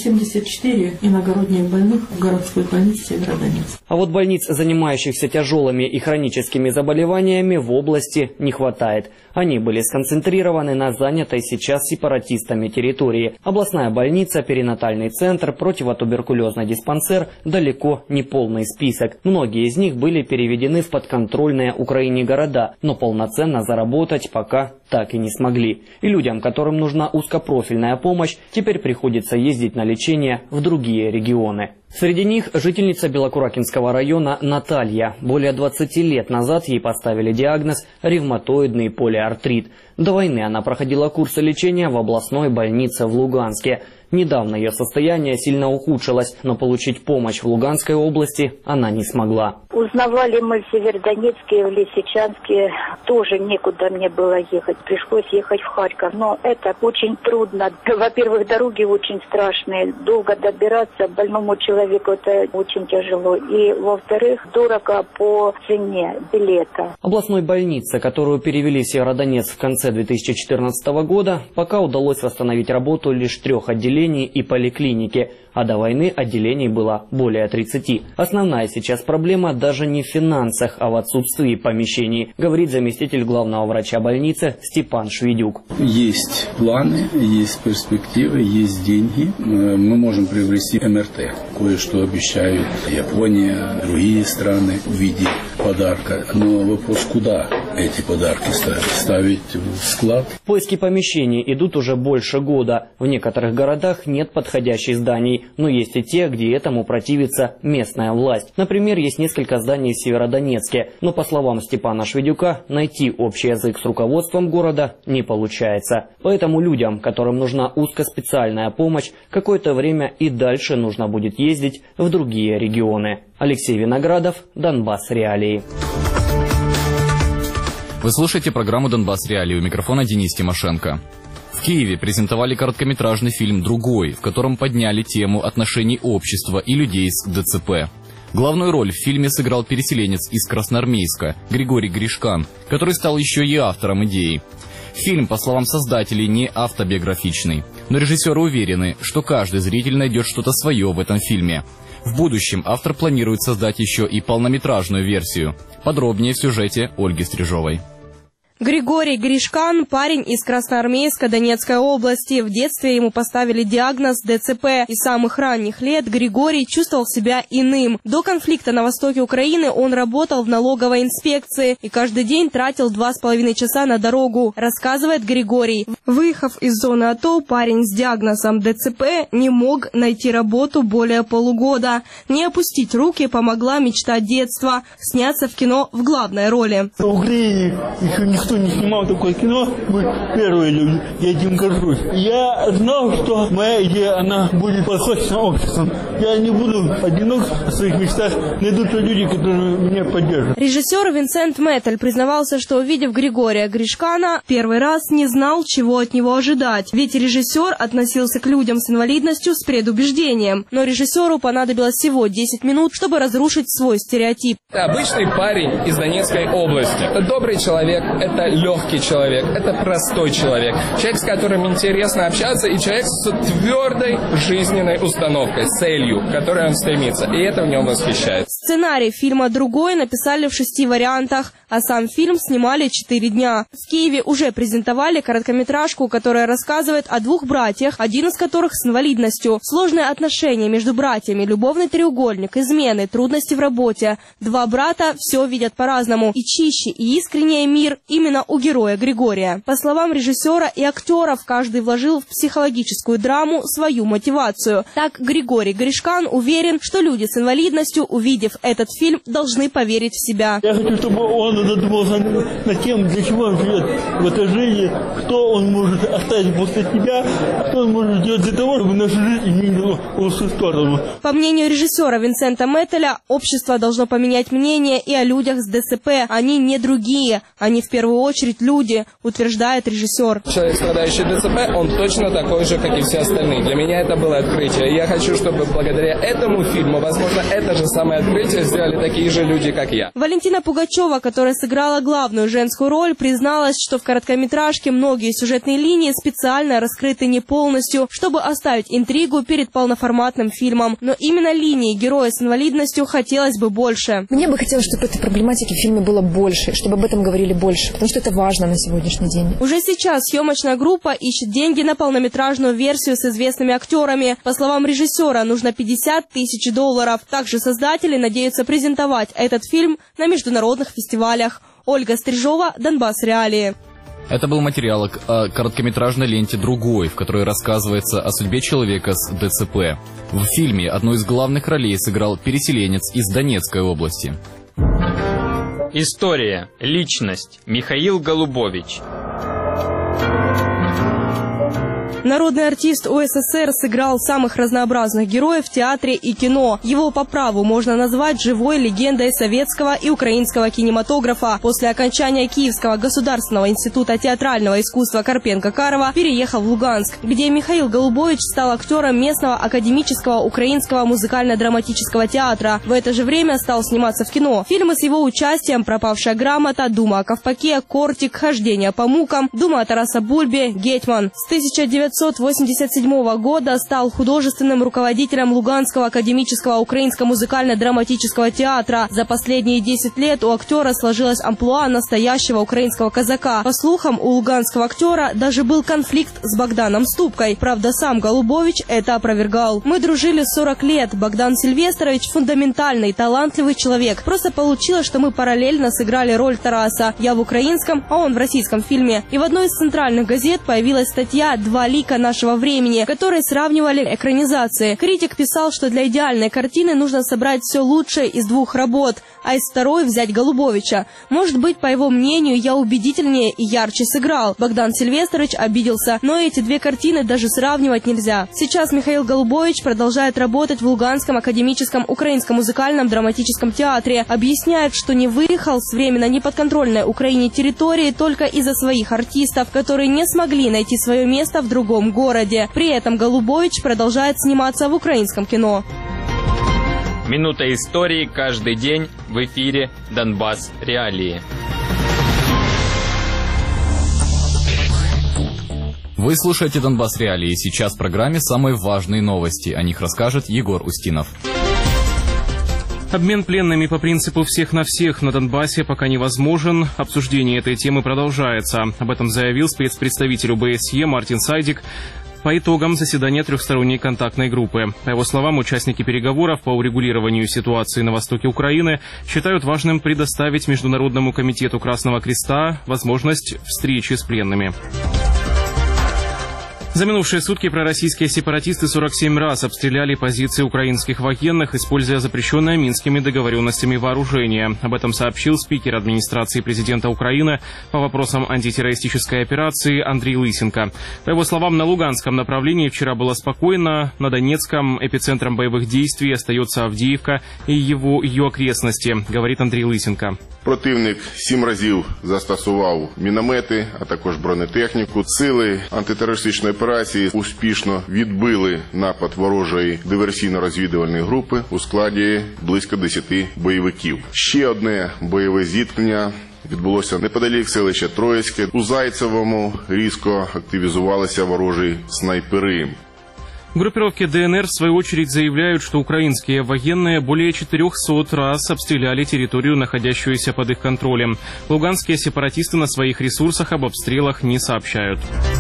74 иногородних больных в городской больнице Северодонецк. А вот больниц, занимающихся тяжелыми и хроническими заболеваниями, в области не хватает. Они были сконцентрированы на занятой сейчас сепаратистами территории. Областная больница, перинатальный центр, противотуберкулезный диспансер – далеко не полный список. Многие из них были переведены в подконтрольные Украине города, но полноценно заработать пока так и не смогли. И людям, которым нужна узкопрофильная помощь, теперь приходится ездить на лечение в другие регионы. Среди них жительница Белокуракинского района Наталья. Более 20 лет назад ей поставили диагноз ревматоидный полиартрит. До войны она проходила курсы лечения в областной больнице в Луганске. Недавно ее состояние сильно ухудшилось, но получить помощь в Луганской области она не смогла. Узнавали мы в Северодонецке, в Лисичанске. Тоже некуда мне было ехать. Пришлось ехать в Харьков. Но это очень трудно. Во-первых, дороги очень страшные. Долго добираться больному человеку это очень тяжело. И, во-вторых, дорого по цене билета. Областной больнице, которую перевели в Северодонецк в конце 2014 года, пока удалось восстановить работу лишь 3 отделений и поликлиники, а до войны отделений было более 30. Основная сейчас проблема даже не в финансах, а в отсутствии помещений, говорит заместитель главного врача больницы Степан Шведюк. Есть планы, есть перспективы, есть деньги. Мы можем приобрести МРТ. Кое-что обещают Япония, другие страны в виде подарка. Но вопрос, куда эти подарки ставить? Ставить в склад? Поиски помещений идут уже больше года. В некоторых городах нет подходящих зданий, но есть и те, где этому противится местная власть. Например, есть несколько зданий в Северодонецке, но, по словам Степана Шведюка, найти общий язык с руководством города не получается. Поэтому людям, которым нужна узкоспециальная помощь, какое-то время и дальше нужно будет ездить в другие регионы. Алексей Виноградов, Донбасс Реалии. Вы слушаете программу «Донбасс Реалии», у микрофона Денис Тимошенко. В Киеве презентовали короткометражный фильм «Другой», в котором подняли тему отношений общества и людей с ДЦП. Главную роль в фильме сыграл переселенец из Красноармейска Григорий Гришкан, который стал еще и автором идеи. Фильм, по словам создателей, не автобиографичный, но режиссеры уверены, что каждый зритель найдет что-то свое в этом фильме. В будущем автор планирует создать еще и полнометражную версию. Подробнее в сюжете Ольги Стрижовой. Григорий Гришкан – парень из Красноармейска Донецкой области. В детстве ему поставили диагноз ДЦП. И с самых ранних лет Григорий чувствовал себя иным. До конфликта на востоке Украины он работал в налоговой инспекции и каждый день тратил 2,5 часа на дорогу, рассказывает Григорий. Выехав из зоны АТО, парень с диагнозом ДЦП не мог найти работу более полугода. Не опустить руки помогла мечта детства – сняться в кино в главной роли. никто не снимал такое кино, мы первые люди, я этим горжусь. Я знал, что моя идея, она будет подходить на обществом. Я не буду одинок в своих мечтах, найдутся люди, которые меня поддержат. Режиссер Винсент Метель признавался, что, увидев Григория Гришкана, первый раз не знал, чего от него ожидать. Ведь режиссер относился к людям с инвалидностью с предубеждением. Но режиссеру понадобилось всего 10 минут, чтобы разрушить свой стереотип. Это обычный парень из Донецкой области. Это добрый человек, это легкий человек, это простой человек. Человек, с которым интересно общаться, и человек с твердой жизненной установкой, целью, к которой он стремится. И это в нем восхищает. Сценарий фильма «Другой» написали в 6 вариантах, а сам фильм снимали 4 дня. В Киеве уже презентовали короткометражку, которая рассказывает о 2 братьях, один из которых с инвалидностью. Сложные отношения между братьями, любовный треугольник, измены, трудности в работе. 2 брата все видят по-разному. И чище, и искреннее мир именно у героя Григория. По словам режиссера и актеров, каждый вложил в психологическую драму свою мотивацию. Так Григорий Гришкан уверен, что люди с инвалидностью, увидев этот фильм, должны поверить в себя. Я хочу, чтобы он задумался над тем, для чего он живет в этой жизни, что он может оставить после себя, что он может сделать для того, чтобы наша жизнь изменила в лучшую сторону. По мнению режиссера Винсента Метеля, общество должно поменять мнение и о людях с ДЦП. Они не другие, они в первую очередь люди, утверждает режиссер. Человек, страдающий ДЦП, он точно такой же, как и все остальные. Для меня это было открытие. И я хочу, чтобы благодаря этому фильму, возможно, это же самое открытие сделали такие же люди, как я. Валентина Пугачева, которая сыграла главную женскую роль, призналась, что в короткометражке многие сюжетные линии специально раскрыты не полностью, чтобы оставить интригу перед полноформатным фильмом. Но именно линии героя с инвалидностью хотелось бы больше. Мне бы хотелось, чтобы этой проблематики в фильме было больше, чтобы об этом говорили больше, потому что это важно на сегодняшний день. Уже сейчас съемочная группа ищет деньги на полнометражную версию с известными актерами. По словам режиссера, нужно $50 тысяч. Также создатели надеются презентовать этот фильм на международных фестивалях. Ольга Стрижова, Донбасс Реалии. Это был материал о короткометражной ленте «Другой», в которой рассказывается о судьбе человека с ДЦП. В фильме одну из главных ролей сыграл переселенец из Донецкой области. История. Личность. Михаил Голубович. Народный артист УССР сыграл самых разнообразных героев в театре и кино. Его по праву можно назвать живой легендой советского и украинского кинематографа. После окончания Киевского государственного института театрального искусства Карпенко-Карова переехал в Луганск, где Михаил Голубович стал актером местного академического украинского музыкально-драматического театра. В это же время стал сниматься в кино. Фильмы с его участием «Пропавшая грамота», «Дума о Ковпаке», «Кортик», «Хождение по мукам», «Дума о Тараса Бульбе», «Гетман». С 1987 года стал художественным руководителем Луганского академического украинского музыкально-драматического театра. За последние 10 лет у актера сложилась амплуа настоящего украинского казака. По слухам, у луганского актера даже был конфликт с Богданом Ступкой. Правда, сам Голубович это опровергал. «Мы дружили 40 лет. Богдан Сильвестрович фундаментальный, талантливый человек. Просто получилось, что мы параллельно сыграли роль Тараса. Я в украинском, а он в российском фильме». И в одной из центральных газет появилась статья «Два лика нашего времени», которые сравнивали экранизации. Критик писал, что для идеальной картины нужно собрать все лучшее из 2 работ, а из второй взять Голубовича. Может быть, по его мнению, я убедительнее и ярче сыграл. Богдан Сильвестрович обиделся, но эти 2 картины даже сравнивать нельзя. Сейчас Михаил Голубович продолжает работать в Луганском академическом украинском музыкальном драматическом театре. Объясняет, что не выехал с временно неподконтрольной Украине территории только из-за своих артистов, которые не смогли найти свое место в другом городе. При этом Голубович продолжает сниматься в украинском кино. Минута истории каждый день в эфире «Донбасс Реалии». Вы слушаете «Донбасс Реалии», и сейчас в программе самые важные новости. О них расскажет Егор Устинов. Обмен пленными по принципу «всех на всех» на Донбассе пока невозможен. Обсуждение этой темы продолжается. Об этом заявил спецпредставитель ОБСЕ Мартин Сайдик по итогам заседания трехсторонней контактной группы. По его словам, участники переговоров по урегулированию ситуации на востоке Украины считают важным предоставить Международному комитету Красного Креста возможность встречи с пленными. За минувшие сутки пророссийские сепаратисты 47 раз обстреляли позиции украинских военных, используя запрещенное Минскими договоренностями вооружение. Об этом сообщил спикер администрации президента Украины по вопросам антитеррористической операции Андрей Лысенко. По его словам, на Луганском направлении вчера было спокойно, на Донецком эпицентром боевых действий остается Авдеевка и ее окрестности, говорит Андрей Лысенко. Противник 7 разів застосував міномети, а також бронетехніку. Сили антитерористичної операції успішно відбили напад ворожої диверсійно-розвідувальної групи у складі близько 10 бойовиків. Ще одне бойове зіткнення відбулося неподалік селища Троїцьке. У Зайцевому різко активізувалися ворожі снайпери. Группировки ДНР, в свою очередь, заявляют, что украинские военные более 400 раз обстреляли территорию, находящуюся под их контролем. Луганские сепаратисты на своих ресурсах об обстрелах не сообщают.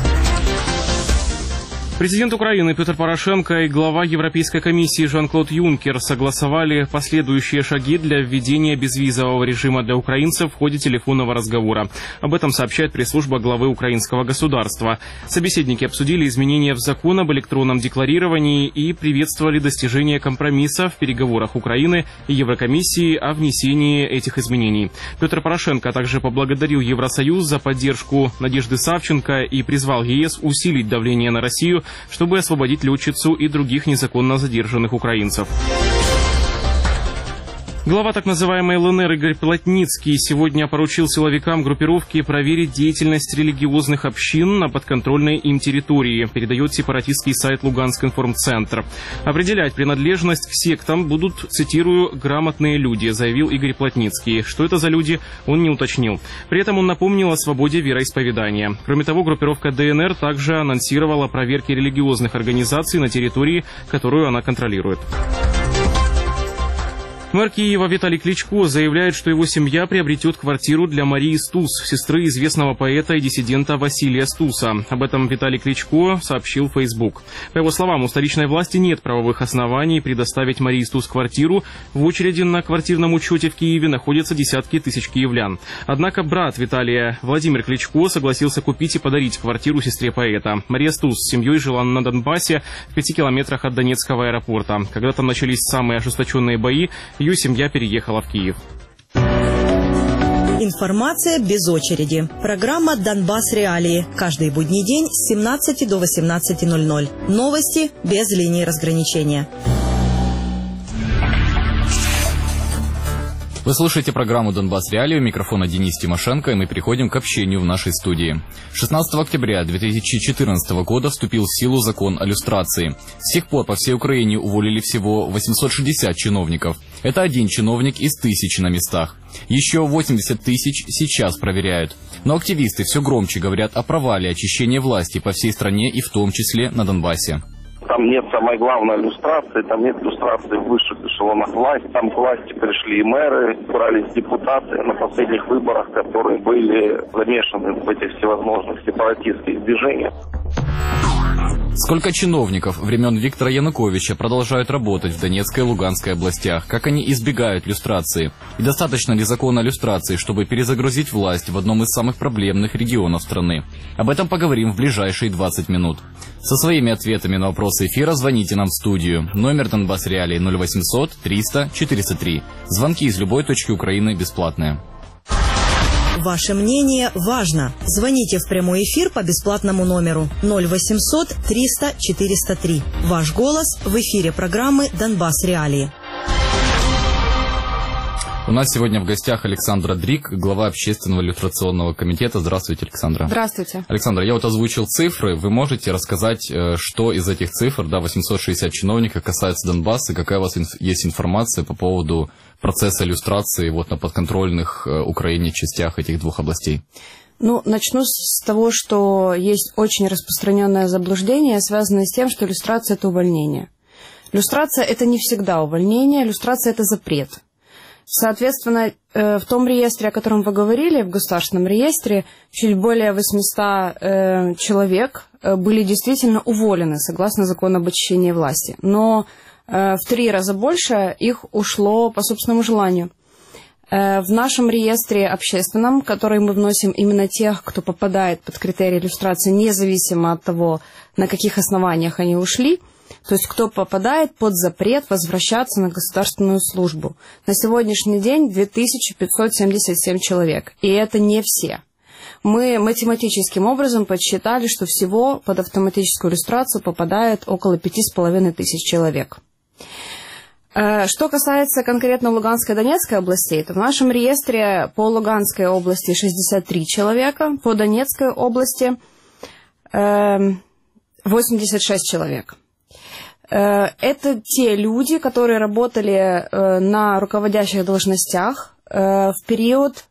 Президент Украины Петр Порошенко и глава Европейской комиссии Жан-Клод Юнкер согласовали последующие шаги для введения безвизового режима для украинцев в ходе телефонного разговора. Об этом сообщает пресс-служба главы украинского государства. Собеседники обсудили изменения в закон об электронном декларировании и приветствовали достижение компромисса в переговорах Украины и Еврокомиссии о внесении этих изменений. Петр Порошенко также поблагодарил Евросоюз за поддержку Надежды Савченко и призвал ЕС усилить давление на Россию, чтобы освободить летчицу и других незаконно задержанных украинцев. Глава так называемой ЛНР Игорь Плотницкий сегодня поручил силовикам группировки проверить деятельность религиозных общин на подконтрольной им территории, передает сепаратистский сайт Луганск-Информцентр. Определять принадлежность к сектам будут, цитирую, «грамотные люди», заявил Игорь Плотницкий. Что это за люди, он не уточнил. При этом он напомнил о свободе вероисповедания. Кроме того, группировка ДНР также анонсировала проверки религиозных организаций на территории, которую она контролирует. Мэр Киева Виталий Кличко заявляет, что его семья приобретет квартиру для Марии Стус, сестры известного поэта и диссидента Василия Стуса. Об этом Виталий Кличко сообщил в Facebook. По его словам, у столичной власти нет правовых оснований предоставить Марии Стус квартиру. В очереди на квартирном учете в Киеве находятся десятки тысяч киевлян. Однако брат Виталия, Владимир Кличко, согласился купить и подарить квартиру сестре поэта. Мария Стус с семьей жила на Донбассе в 5 километрах от Донецкого аэропорта. Когда там начались самые ожесточенные бои, ее семья переехала в Киев. Информация без очереди. Программа «Донбасс. Реалии». Каждый будний день с 17 до 18:00. Новости без линии разграничения. Вы слушаете программу «Донбасс. Реалии». У микрофона Денис Тимошенко, и мы переходим к общению в нашей студии. 16 октября 2014 года вступил в силу закон о люстрации. С тех пор по всей Украине уволили всего 860 чиновников. Это один чиновник из 1000 на местах. Еще 80 тысяч сейчас проверяют. Но активисты все громче говорят о провале очищения власти по всей стране и в том числе на Донбассе. Там нет самой главной люстрации, там нет люстрации в высших эшелонах власти. Там к власти пришли и мэры, брались депутаты на последних выборах, которые были замешаны в этих всевозможных сепаратистских движениях. Сколько чиновников времен Виктора Януковича продолжают работать в Донецкой и Луганской областях? Как они избегают люстрации? И достаточно ли закона о люстрации, чтобы перезагрузить власть в одном из самых проблемных регионов страны? Об этом поговорим в ближайшие 20 минут. Со своими ответами на вопросы эфира звоните нам в студию. Номер Донбасс Реалии 0800 300 403. Звонки из любой точки Украины бесплатные. Ваше мнение важно. Звоните в прямой эфир по бесплатному номеру 0800 300 403. Ваш голос в эфире программы «Донбасс. Реалии». У нас сегодня в гостях Александра Дрик, глава Общественного люстрационного комитета. Здравствуйте, Александра. Здравствуйте. Александра, я вот озвучил цифры. Вы можете рассказать, что из этих цифр, 860 чиновников, касается Донбасса, какая у вас есть информация по поводу процесса люстрации на подконтрольных Украине частях этих двух областей? Начну с того, что есть очень распространенное заблуждение, связанное с тем, что люстрация – это увольнение. Люстрация – это не всегда увольнение, люстрация – это запрет. Соответственно, в том реестре, о котором вы говорили, в государственном реестре, чуть более 800 человек были действительно уволены, согласно закону об очищении власти. Но в 3 раза больше их ушло по собственному желанию. В нашем реестре общественном, который мы вносим именно тех, кто попадает под критерии иллюстрации, независимо от того, на каких основаниях они ушли, то есть кто попадает под запрет возвращаться на государственную службу. На сегодняшний день 2577 человек, и это не все. Мы математическим образом подсчитали, что всего под автоматическую иллюстрацию попадает около 5500 человек. Что касается конкретно Луганской и Донецкой областей, то в нашем реестре по Луганской области 63 человека, по Донецкой области 86 человек. Это те люди, которые работали на руководящих должностях в период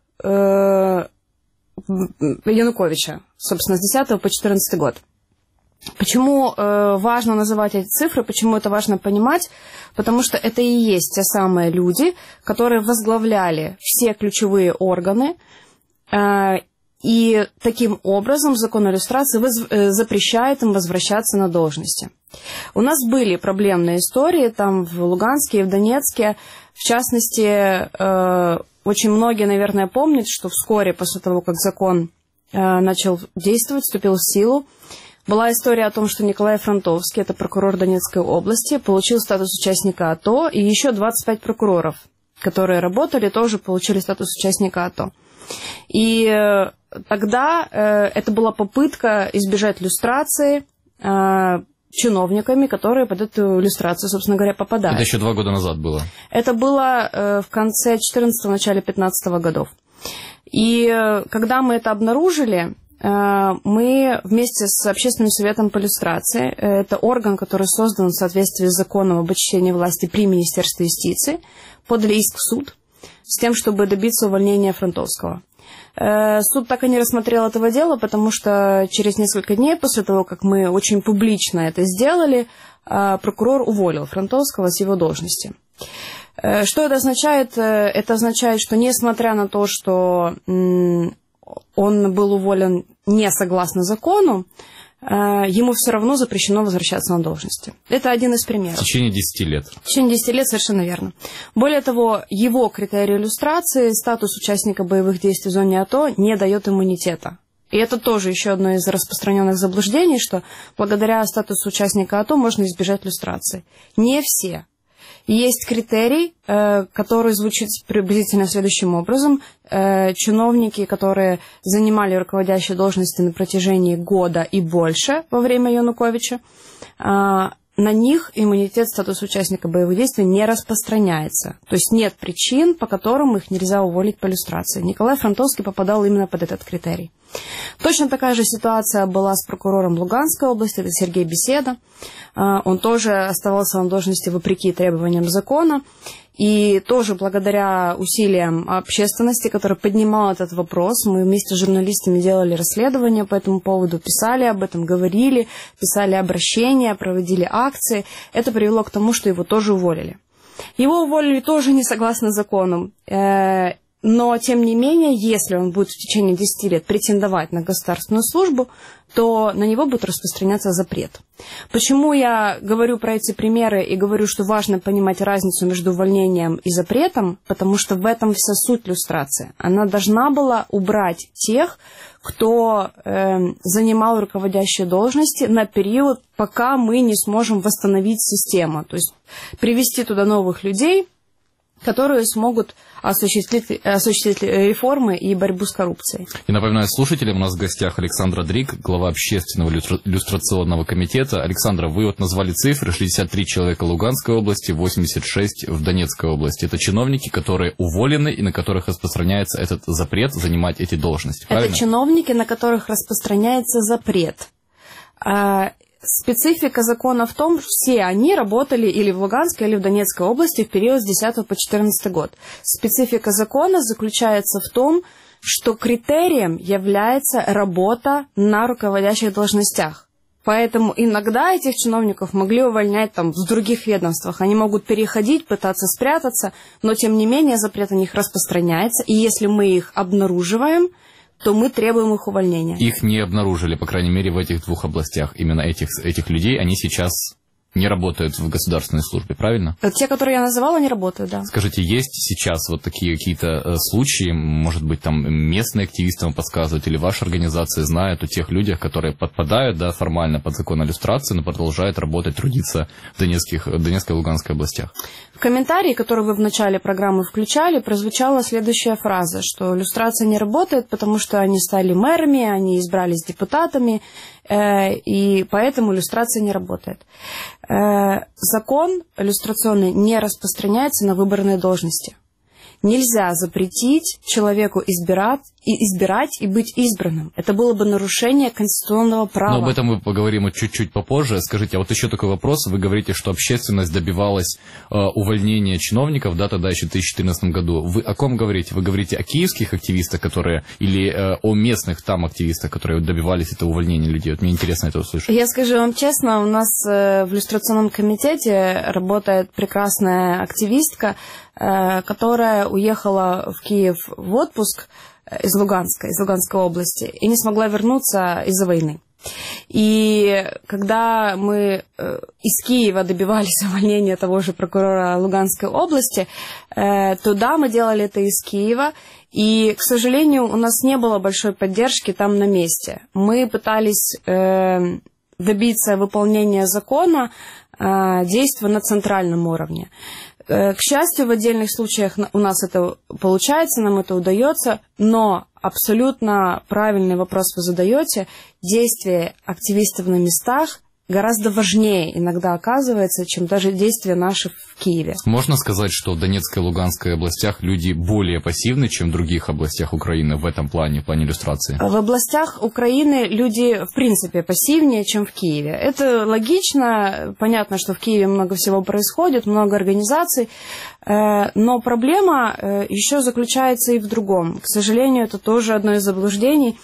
Януковича, собственно, с 10 по 14 год. Почему важно называть эти цифры, почему это важно понимать? Потому что это и есть те самые люди, которые возглавляли все ключевые органы, и таким образом закон о иллюстрации запрещает им возвращаться на должности. У нас были проблемные истории там в Луганске и в Донецке. В частности, очень многие, наверное, помнят, что вскоре после того, как закон начал действовать, вступил в силу, была история о том, что Николай Фронтовский, это прокурор Донецкой области, получил статус участника АТО, и еще 25 прокуроров, которые работали, тоже получили статус участника АТО. И тогда это была попытка избежать люстрации чиновниками, которые под эту иллюстрацию, собственно говоря, попадают. Это еще 2 года назад было? Это было в конце 14-го, начале 15-го годов. И когда мы это обнаружили, мы вместе с Общественным советом по иллюстрации, это орган, который создан в соответствии с законом об очищении власти при Министерстве юстиции, подали иск в суд с тем, чтобы добиться увольнения Фронтовского. Суд так и не рассмотрел этого дела, потому что через несколько дней после того, как мы очень публично это сделали, прокурор уволил Фронтовского с его должности. Что это означает? Это означает, что несмотря на то, что он был уволен не согласно закону, ему все равно запрещено возвращаться на должности. Это один из примеров. В течение 10 лет. В течение 10 лет, совершенно верно. Более того, его критерий иллюстрации, статус участника боевых действий в зоне АТО, не дает иммунитета. И это тоже еще одно из распространенных заблуждений, что благодаря статусу участника АТО можно избежать иллюстрации. Не все. Есть критерий, который звучит приблизительно следующим образом. Чиновники, которые занимали руководящие должности на протяжении года и больше во время Януковича, на них иммунитет, статус участника боевых действий не распространяется. То есть нет причин, по которым их нельзя уволить по иллюстрации. Николай Фронтовский попадал именно под этот критерий. Точно такая же ситуация была с прокурором Луганской области, это Сергей Беседа. Он тоже оставался на должности вопреки требованиям закона. И тоже благодаря усилиям общественности, которая поднимала этот вопрос, мы вместе с журналистами делали расследование по этому поводу, писали об этом, говорили, писали обращения, проводили акции. Это привело к тому, что его тоже уволили. Его уволили тоже не согласно закону. Но, тем не менее, если он будет в течение 10 лет претендовать на государственную службу, то на него будет распространяться запрет. Почему я говорю про эти примеры и говорю, что важно понимать разницу между увольнением и запретом? Потому что в этом вся суть люстрации. Она должна была убрать тех, кто занимал руководящие должности на период, пока мы не сможем восстановить систему. То есть привести туда новых людей, которые смогут осуществить реформы и борьбу с коррупцией. И напоминаю слушателям, у нас в гостях Александра Дрик, глава Общественного иллюстрационного комитета. Александра, вы вот назвали цифры: 63 человека в Луганской области, 86 в Донецкой области. Это чиновники, которые уволены и на которых распространяется этот запрет занимать эти должности, правильно? Это чиновники, на которых распространяется запрет. Специфика закона в том, что все они работали или в Луганской, или в Донецкой области в период с 10 по 14 год. Специфика закона заключается в том, что критерием является работа на руководящих должностях. Поэтому иногда этих чиновников могли увольнять там в других ведомствах. Они могут переходить, пытаться спрятаться, но тем не менее запрет на них распространяется. И если мы их обнаруживаем, то мы требуем их увольнения. Их не обнаружили, по крайней мере, в этих 2 областях. Именно этих людей, они сейчас не работают в государственной службе, правильно? Те, которые я называла, не работают, да. Скажите, есть сейчас вот такие какие-то случаи, может быть, там местные активисты вам подсказывают, или ваша организация знает о тех людях, которые подпадают, да, формально под закон о люстрации, но продолжают работать, трудиться в Донецкой и Луганской областях? В комментарии, который вы в начале программы включали, прозвучала следующая фраза, что люстрация не работает, потому что они стали мэрами, они избрались депутатами, и поэтому люстрация не работает. Закон люстрационный не распространяется на выборные должности. Нельзя запретить человеку избирать и быть избранным. Это было бы нарушение конституционного права. Но об этом мы поговорим чуть-чуть попозже. Скажите, а вот еще такой вопрос. Вы говорите, что общественность добивалась увольнения чиновников, да, тогда еще в 2014 году. Вы о ком говорите? Вы говорите о киевских активистах, которые, или о местных там активистах, которые добивались этого увольнения людей? Вот мне интересно это услышать. Я скажу вам честно, у нас в люстрационном комитете работает прекрасная активистка, которая уехала в Киев в отпуск из Луганской области и не смогла вернуться из-за войны. И когда мы из Киева добивались увольнения того же прокурора Луганской области, то да, мы делали это из Киева, и, к сожалению, у нас не было большой поддержки там на месте. Мы пытались добиться выполнения закона, действия на центральном уровне. К счастью, в отдельных случаях у нас это получается, нам это удается, но абсолютно правильный вопрос вы задаете. Действия активистов на местах гораздо важнее иногда оказывается, чем даже действия наших в Киеве. Можно сказать, что в Донецкой и Луганской областях люди более пассивны, чем в других областях Украины в этом плане, в плане иллюстрации? В областях Украины люди, в принципе, пассивнее, чем в Киеве. Это логично. Понятно, что в Киеве много всего происходит, много организаций. Но проблема еще заключается и в другом. К сожалению, это тоже одно из заблуждений.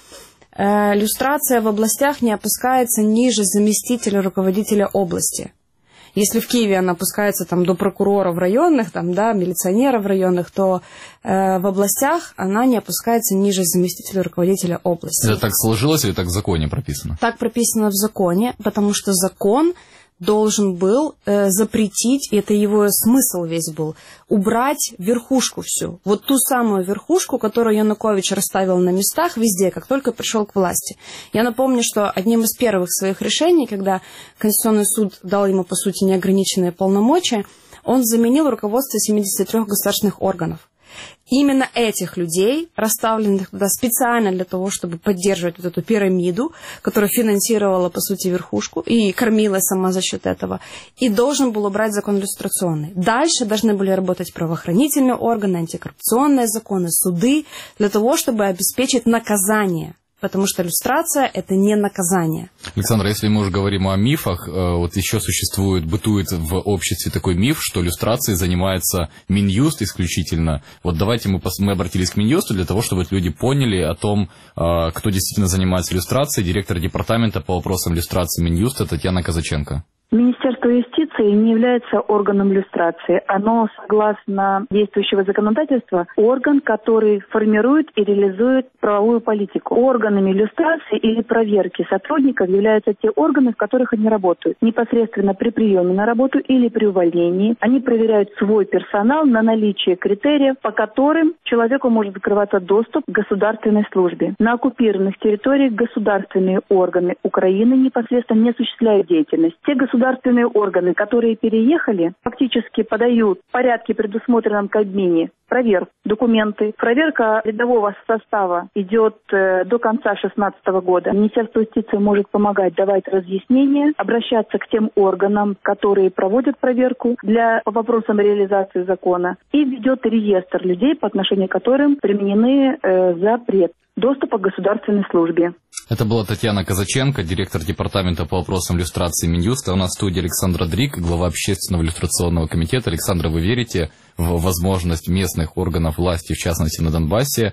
Люстрация в областях не опускается ниже заместителя руководителя области. Если в Киеве она опускается там, до прокурора в районных, там, да, милиционера в районных, то в областях она не опускается ниже заместителя руководителя области. Это так сложилось или так в законе прописано? Так прописано в законе, потому что закон должен был запретить, и это его смысл весь был, убрать верхушку всю. Вот ту самую верхушку, которую Янукович расставил на местах везде, как только пришел к власти. Я напомню, что одним из первых своих решений, когда Конституционный суд дал ему, по сути, неограниченные полномочия, он заменил руководство 73 государственных органов. Именно этих людей, расставленных туда специально для того, чтобы поддерживать вот эту пирамиду, которая финансировала, по сути, верхушку и кормилась сама за счет этого, и должен был убрать закон люстрационный. Дальше должны были работать правоохранительные органы, антикоррупционные законы, суды, для того, чтобы обеспечить наказание. Потому что люстрация – это не наказание. Александр, если мы уже говорим о мифах, вот еще бытует в обществе такой миф, что люстрацией занимается Минюст исключительно. Вот давайте мы обратились к Минюсту для того, чтобы люди поняли о том, кто действительно занимается люстрацией. Директор департамента по вопросам люстрации Минюста Татьяна Казаченко. Министерство юстиции не является органом люстрации. Оно, согласно действующего законодательства, орган, который формирует и реализует правовую политику. Органами люстрации или проверки сотрудников являются те органы, в которых они работают. Непосредственно при приеме на работу или при увольнении. Они проверяют свой персонал на наличие критериев, по которым человеку может закрываться доступ к государственной службе. На оккупированных территориях государственные органы Украины непосредственно не осуществляют деятельность. Те государственные органы, которые переехали, фактически подают в порядке, предусмотренном Кабмине, проверку, документы. Проверка рядового состава идет до конца 2016 года. Министерство юстиции может помогать, давать разъяснения, обращаться к тем органам, которые проводят проверку по вопросам реализации закона, и ведет реестр людей, по отношению к которым применены запрет доступа к государственной службе. Это была Татьяна Казаченко, директор департамента по вопросам люстрации Минюста. У нас в студии Александр Дрик, глава общественного люстрационного комитета. Александр, вы верите в возможность местных органов власти, в частности на Донбассе,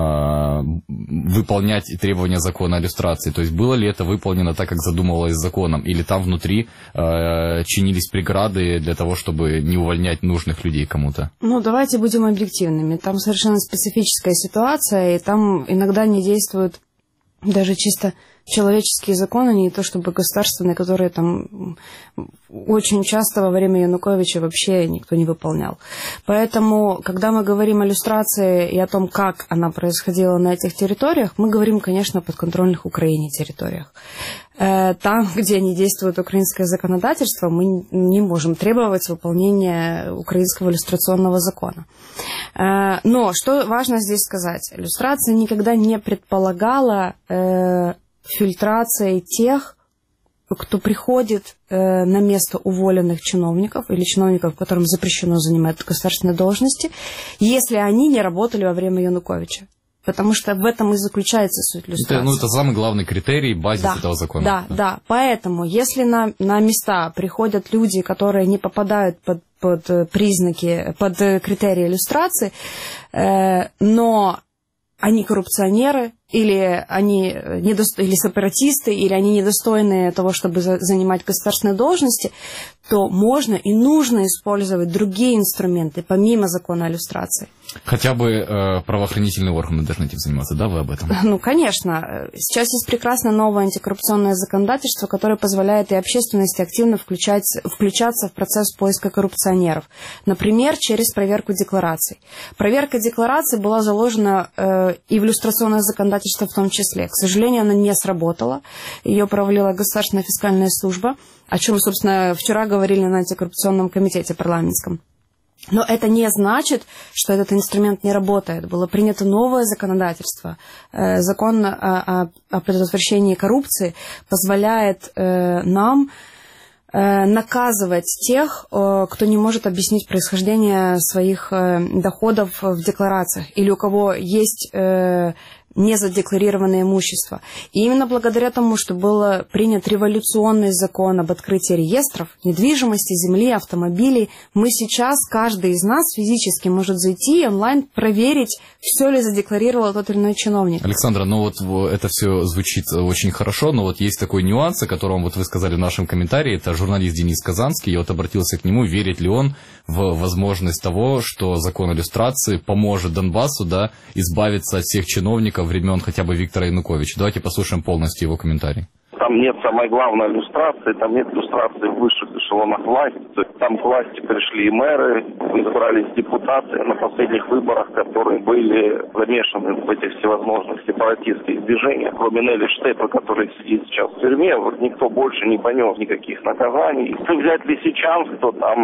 выполнять требования закона о люстрации? То есть было ли это выполнено так, как задумывалось законом? Или там внутри чинились преграды для того, чтобы не увольнять нужных людей кому-то? Ну, давайте будем объективными. Там совершенно специфическая ситуация, и там иногда не действуют даже чисто человеческие законы, не то чтобы государственные, которые там очень часто во время Януковича вообще никто не выполнял. Поэтому, когда мы говорим о люстрации и о том, как она происходила на этих территориях, мы говорим, конечно, о подконтрольных Украине территориях. Там, где не действует украинское законодательство, мы не можем требовать выполнения украинского люстрационного закона. Но что важно здесь сказать? Люстрация никогда не предполагала фильтрации тех, кто приходит на место уволенных чиновников или чиновников, которым запрещено занимать государственные должности, если они не работали во время Януковича. Потому что в этом и заключается суть люстрации. Это самый главный критерий, базис этого закона. Да. Поэтому, если на места приходят люди, которые не попадают под признаки, под критерии люстрации, но они коррупционеры, или они или сепаратисты, или они недостойны того, чтобы занимать государственные должности, то можно и нужно использовать другие инструменты, помимо закона о люстрации. Хотя бы правоохранительные органы должны этим заниматься, да, вы об этом? Ну, конечно. Сейчас есть прекрасное новое антикоррупционное законодательство, которое позволяет и общественности активно включаться в процесс поиска коррупционеров. Например, через проверку деклараций. Проверка деклараций была заложена и в люстрационное законодательство в том числе. К сожалению, она не сработала. Ее провалила Государственная фискальная служба, о чем, собственно, вчера говорили на антикоррупционном комитете парламентском. Но это не значит, что этот инструмент не работает. Было принято новое законодательство. Закон о предотвращении коррупции позволяет нам наказывать тех, кто не может объяснить происхождение своих доходов в декларациях, или у кого есть незадекларированное имущество. И именно благодаря тому, что был принят революционный закон об открытии реестров недвижимости, земли, автомобилей, мы сейчас, каждый из нас физически может зайти и онлайн проверить, все ли задекларировал тот или иной чиновник. Александра, ну вот это все звучит очень хорошо, но вот есть такой нюанс, о котором вот вы сказали в нашем комментарии, это журналист Денис Казанский, я вот обратился к нему, верит ли он в возможность того, что закон о люстрации поможет Донбассу, да, избавиться от всех чиновников времен хотя бы Виктора Януковича. Давайте послушаем полностью его комментарий. Там нет самой главной люстрации, там нет люстрации в высших эшелонах власти. То есть там к власти пришли и мэры, избрались депутаты на последних выборах, которые были замешаны в этих всевозможных сепаратистских движениях. Кроме Нелли Штепа, который сидит сейчас в тюрьме, вот никто больше не понес никаких наказаний. Если взять Лисичанск, то там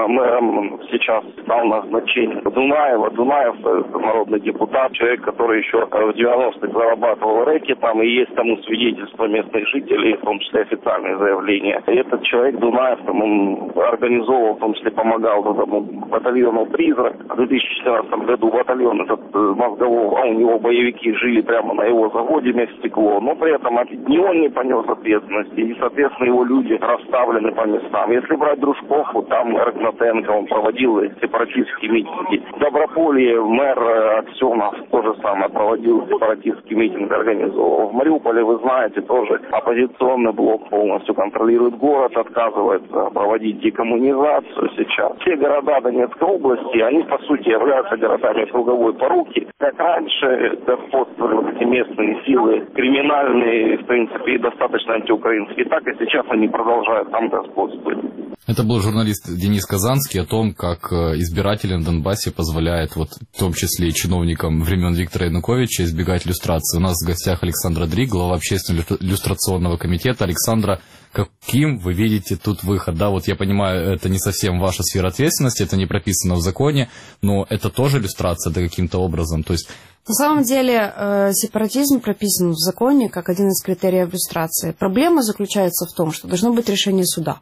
мэром сейчас стал назначение Дунаева. Дунаев — народный депутат, человек, который еще в 90-х зарабатывал рэки, там и есть тому свидетельство местных жителей, в том числе официальные заявления. И этот человек, Дунаев, там, он организовывал, в том числе помогал батальону «Призрак». В 2014 году батальон этот мозгового, у него боевики жили прямо на его заводе «Мехстекло», но при этом ни он не понес ответственности, и, соответственно, его люди расставлены по местам. Если брать Дружков, вот там мэр Гнатенко, он проводил сепаратистские митинги. В Доброполье мэр Аксенов то же самое проводил сепаратистский митинг, организовал. В Мариуполе, вы знаете, тоже оппозиционный блок полностью контролирует город, отказывается проводить декоммунизацию сейчас. Все города Донецкой области, они по сути являются городами круговой поруки. Как раньше господствовали вот эти местные силы, криминальные, в принципе, и достаточно антиукраинские, так и сейчас они продолжают там господствовать. Это был журналист Денис Казанский о том, как избиратели на Донбассе позволяют, вот, в том числе и чиновникам времен Виктора Януковича, избегать люстрации. У нас в гостях Александра Дрик, глава общественного люстрационного комитета. Александра, каким вы видите тут выход? Да, вот я понимаю, это не совсем ваша сфера ответственности, это не прописано в законе, но это тоже люстрация, да, каким-то образом. То есть... На самом деле сепаратизм прописан в законе как один из критериев люстрации. Проблема заключается в том, что должно быть решение суда.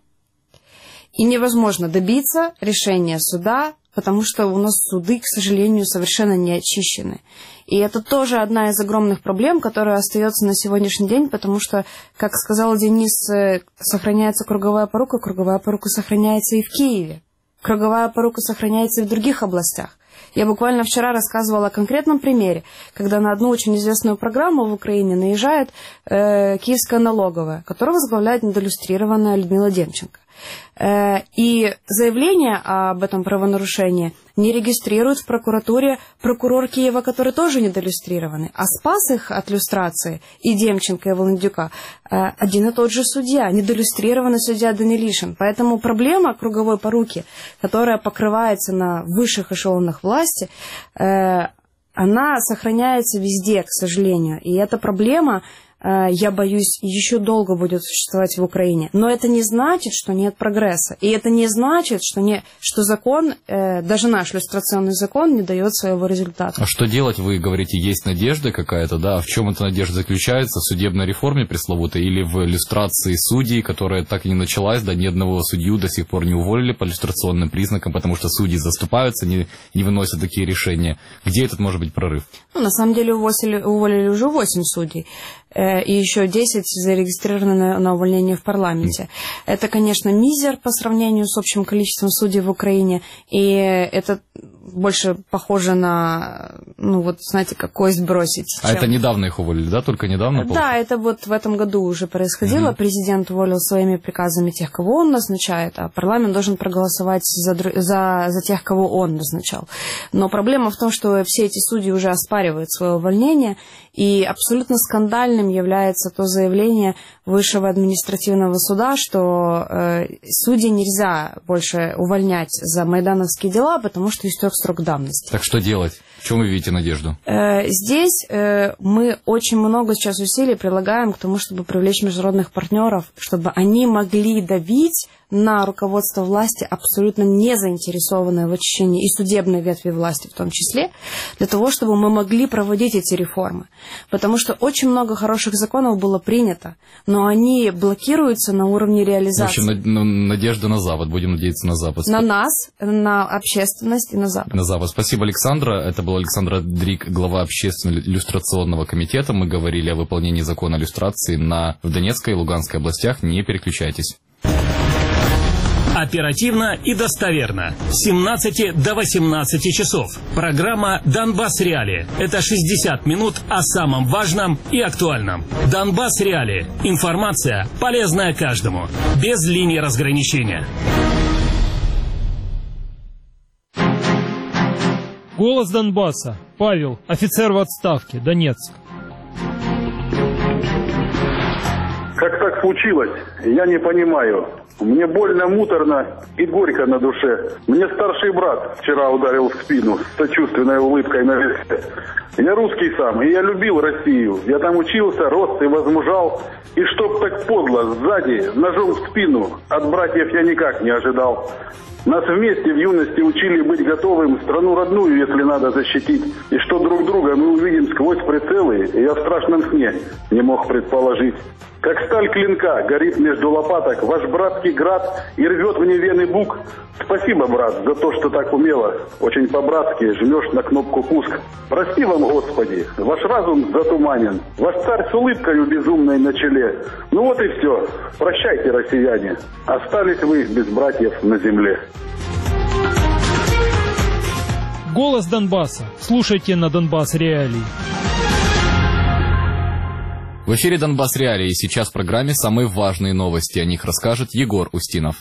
И невозможно добиться решения суда, потому что у нас суды, к сожалению, совершенно не очищены. И это тоже одна из огромных проблем, которая остается на сегодняшний день, потому что, как сказал Денис, сохраняется круговая порука сохраняется и в Киеве. Круговая порука сохраняется и в других областях. Я буквально вчера рассказывала о конкретном примере, когда на одну очень известную программу в Украине наезжает Киевская налоговая, которую возглавляет недолюстрированная Людмила Демченко. И заявление об этом правонарушении не регистрируют в прокуратуре прокурор Киева, которые тоже недолюстрированы. А спас их от люстрации и Демченко, и Волындюка один и тот же судья, недолюстрированный судья Данилишин. Поэтому проблема круговой поруки, которая покрывается на высших эшелонах власти, она сохраняется везде, к сожалению. И эта проблема, я боюсь, еще долго будет существовать в Украине. Но это не значит, что нет прогресса. И это не значит, что закон, даже наш люстрационный закон, не дает своего результата. А что делать, вы говорите, есть надежда какая-то, да? А в чем эта надежда заключается? В судебной реформе пресловутой или в люстрации судей, которая так и не началась, да, ни одного судью до сих пор не уволили по люстрационным признакам, потому что судьи заступаются, не выносят такие решения. Где этот может быть прорыв? Ну, на самом деле уволили уже 8 судей. И еще 10 зарегистрированы на увольнение в парламенте. Это, конечно, мизер по сравнению с общим количеством судей в Украине. И это больше похоже на, знаете, как кость бросить. А это недавно их уволили, да? Только недавно? Да, это вот в этом году уже происходило. Президент уволил своими приказами тех, кого он назначает, а парламент должен проголосовать за тех, кого он назначал. Но проблема в том, что все эти судьи уже оспаривают свое увольнение, и абсолютно скандальным является то заявление Высшего административного суда, что судей нельзя больше увольнять за майдановские дела, потому что истек срок давности. Так что делать? В чем вы видите надежду? Здесь мы очень много сейчас усилий прилагаем к тому, чтобы привлечь международных партнеров, чтобы они могли давить на руководство власти, абсолютно не заинтересованное в очищении и судебной ветви власти в том числе, для того, чтобы мы могли проводить эти реформы. Потому что очень много хороших законов было принято, но они блокируются на уровне реализации. В общем, надежда на Запад. Будем надеяться на Запад. На нас, на общественность и на Запад. На Запад. Спасибо, Александра. Это был Александр Дрик, глава общественного люстрационного комитета. Мы говорили о выполнении закона о люстрации в Донецкой и Луганской областях. Не переключайтесь. Оперативно и достоверно. С 17 до 18 часов. Программа «Донбасс Реалии». Это 60 минут о самом важном и актуальном. «Донбасс Реалии». Информация, полезная каждому. Без линии разграничения. Голос Донбасса. Павел, офицер в отставке, Донецк. Как так случилось, я не понимаю. Мне больно, муторно и горько на душе. Мне старший брат вчера ударил в спину с сочувственной улыбкой на лице. Я русский сам, и я любил Россию. Я там учился, рос и возмужал. И чтоб так подло, сзади, ножом в спину, от братьев я никак не ожидал. Нас вместе в юности учили быть готовым страну родную, если надо, защитить. И что друг друга мы увидим сквозь прицелы, я в страшном сне не мог предположить. Как сталь клинка горит между лопаток ваш братский град и рвет мне вены бук. Спасибо, брат, за то, что так умело, очень по-братски жмешь на кнопку пуск. Прости вам, Господи, ваш разум затуманен, ваш царь с улыбкою безумной на челе. Ну вот и все, прощайте, россияне, остались вы без братьев на земле. Голос Донбасса. Слушайте на Донбасс Реалии. В эфире «Донбасс Реалии». Сейчас в программе самые важные новости. О них расскажет Егор Устинов.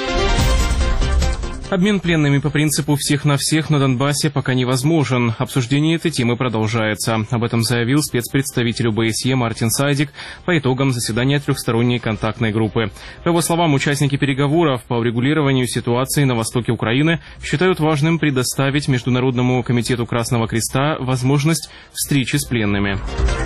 Обмен пленными по принципу «всех на всех» на Донбассе пока невозможен. Обсуждение этой темы продолжается. Об этом заявил спецпредставитель ОБСЕ Мартин Сайдик по итогам заседания трехсторонней контактной группы. По его словам, участники переговоров по урегулированию ситуации на востоке Украины считают важным предоставить Международному комитету Красного Креста возможность встречи с пленными.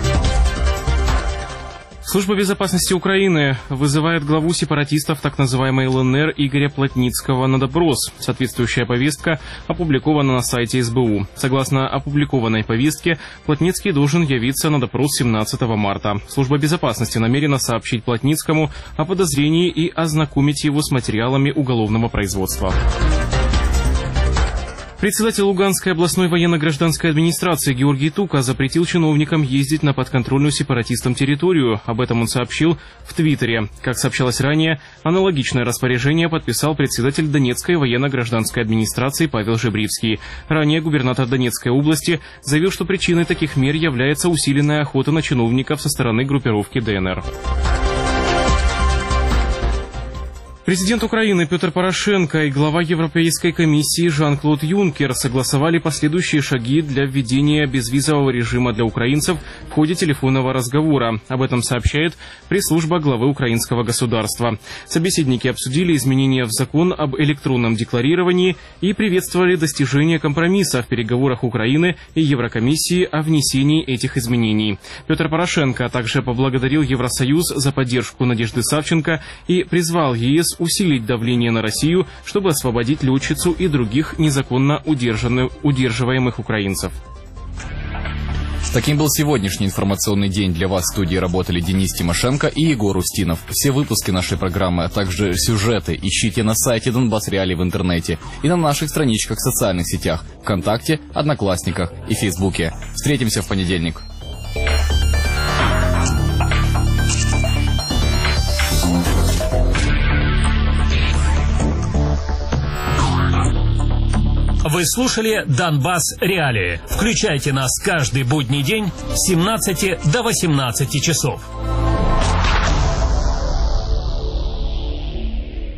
Служба безопасности Украины вызывает главу сепаратистов так называемой ЛНР Игоря Плотницкого на допрос. Соответствующая повестка опубликована на сайте СБУ. Согласно опубликованной повестке, Плотницкий должен явиться на допрос 17 марта. Служба безопасности намерена сообщить Плотницкому о подозрении и ознакомить его с материалами уголовного производства. Председатель Луганской областной военно-гражданской администрации Георгий Тука запретил чиновникам ездить на подконтрольную сепаратистам территорию. Об этом он сообщил в Твиттере. Как сообщалось ранее, аналогичное распоряжение подписал председатель Донецкой военно-гражданской администрации Павел Жебривский. Ранее губернатор Донецкой области заявил, что причиной таких мер является усиленная охота на чиновников со стороны группировки ДНР. Президент Украины Петр Порошенко и глава Европейской комиссии Жан-Клод Юнкер согласовали последующие шаги для введения безвизового режима для украинцев в ходе телефонного разговора. Об этом сообщает пресс-служба главы украинского государства. Собеседники обсудили изменения в закон об электронном декларировании и приветствовали достижение компромисса в переговорах Украины и Еврокомиссии о внесении этих изменений. Петр Порошенко также поблагодарил Евросоюз за поддержку Надежды Савченко и призвал ЕС усилить давление на Россию, чтобы освободить летчицу и других незаконно удерживаемых украинцев. Таким был сегодняшний информационный день. Для вас в студии работали Денис Тимошенко и Егор Устинов. Все выпуски нашей программы, а также сюжеты ищите на сайте Донбасс Реалии в интернете и на наших страничках в социальных сетях ВКонтакте, Одноклассниках и Фейсбуке. Встретимся в понедельник. Вы слушали «Донбасс Реалии». Включайте нас каждый будний день с 17 до 18 часов.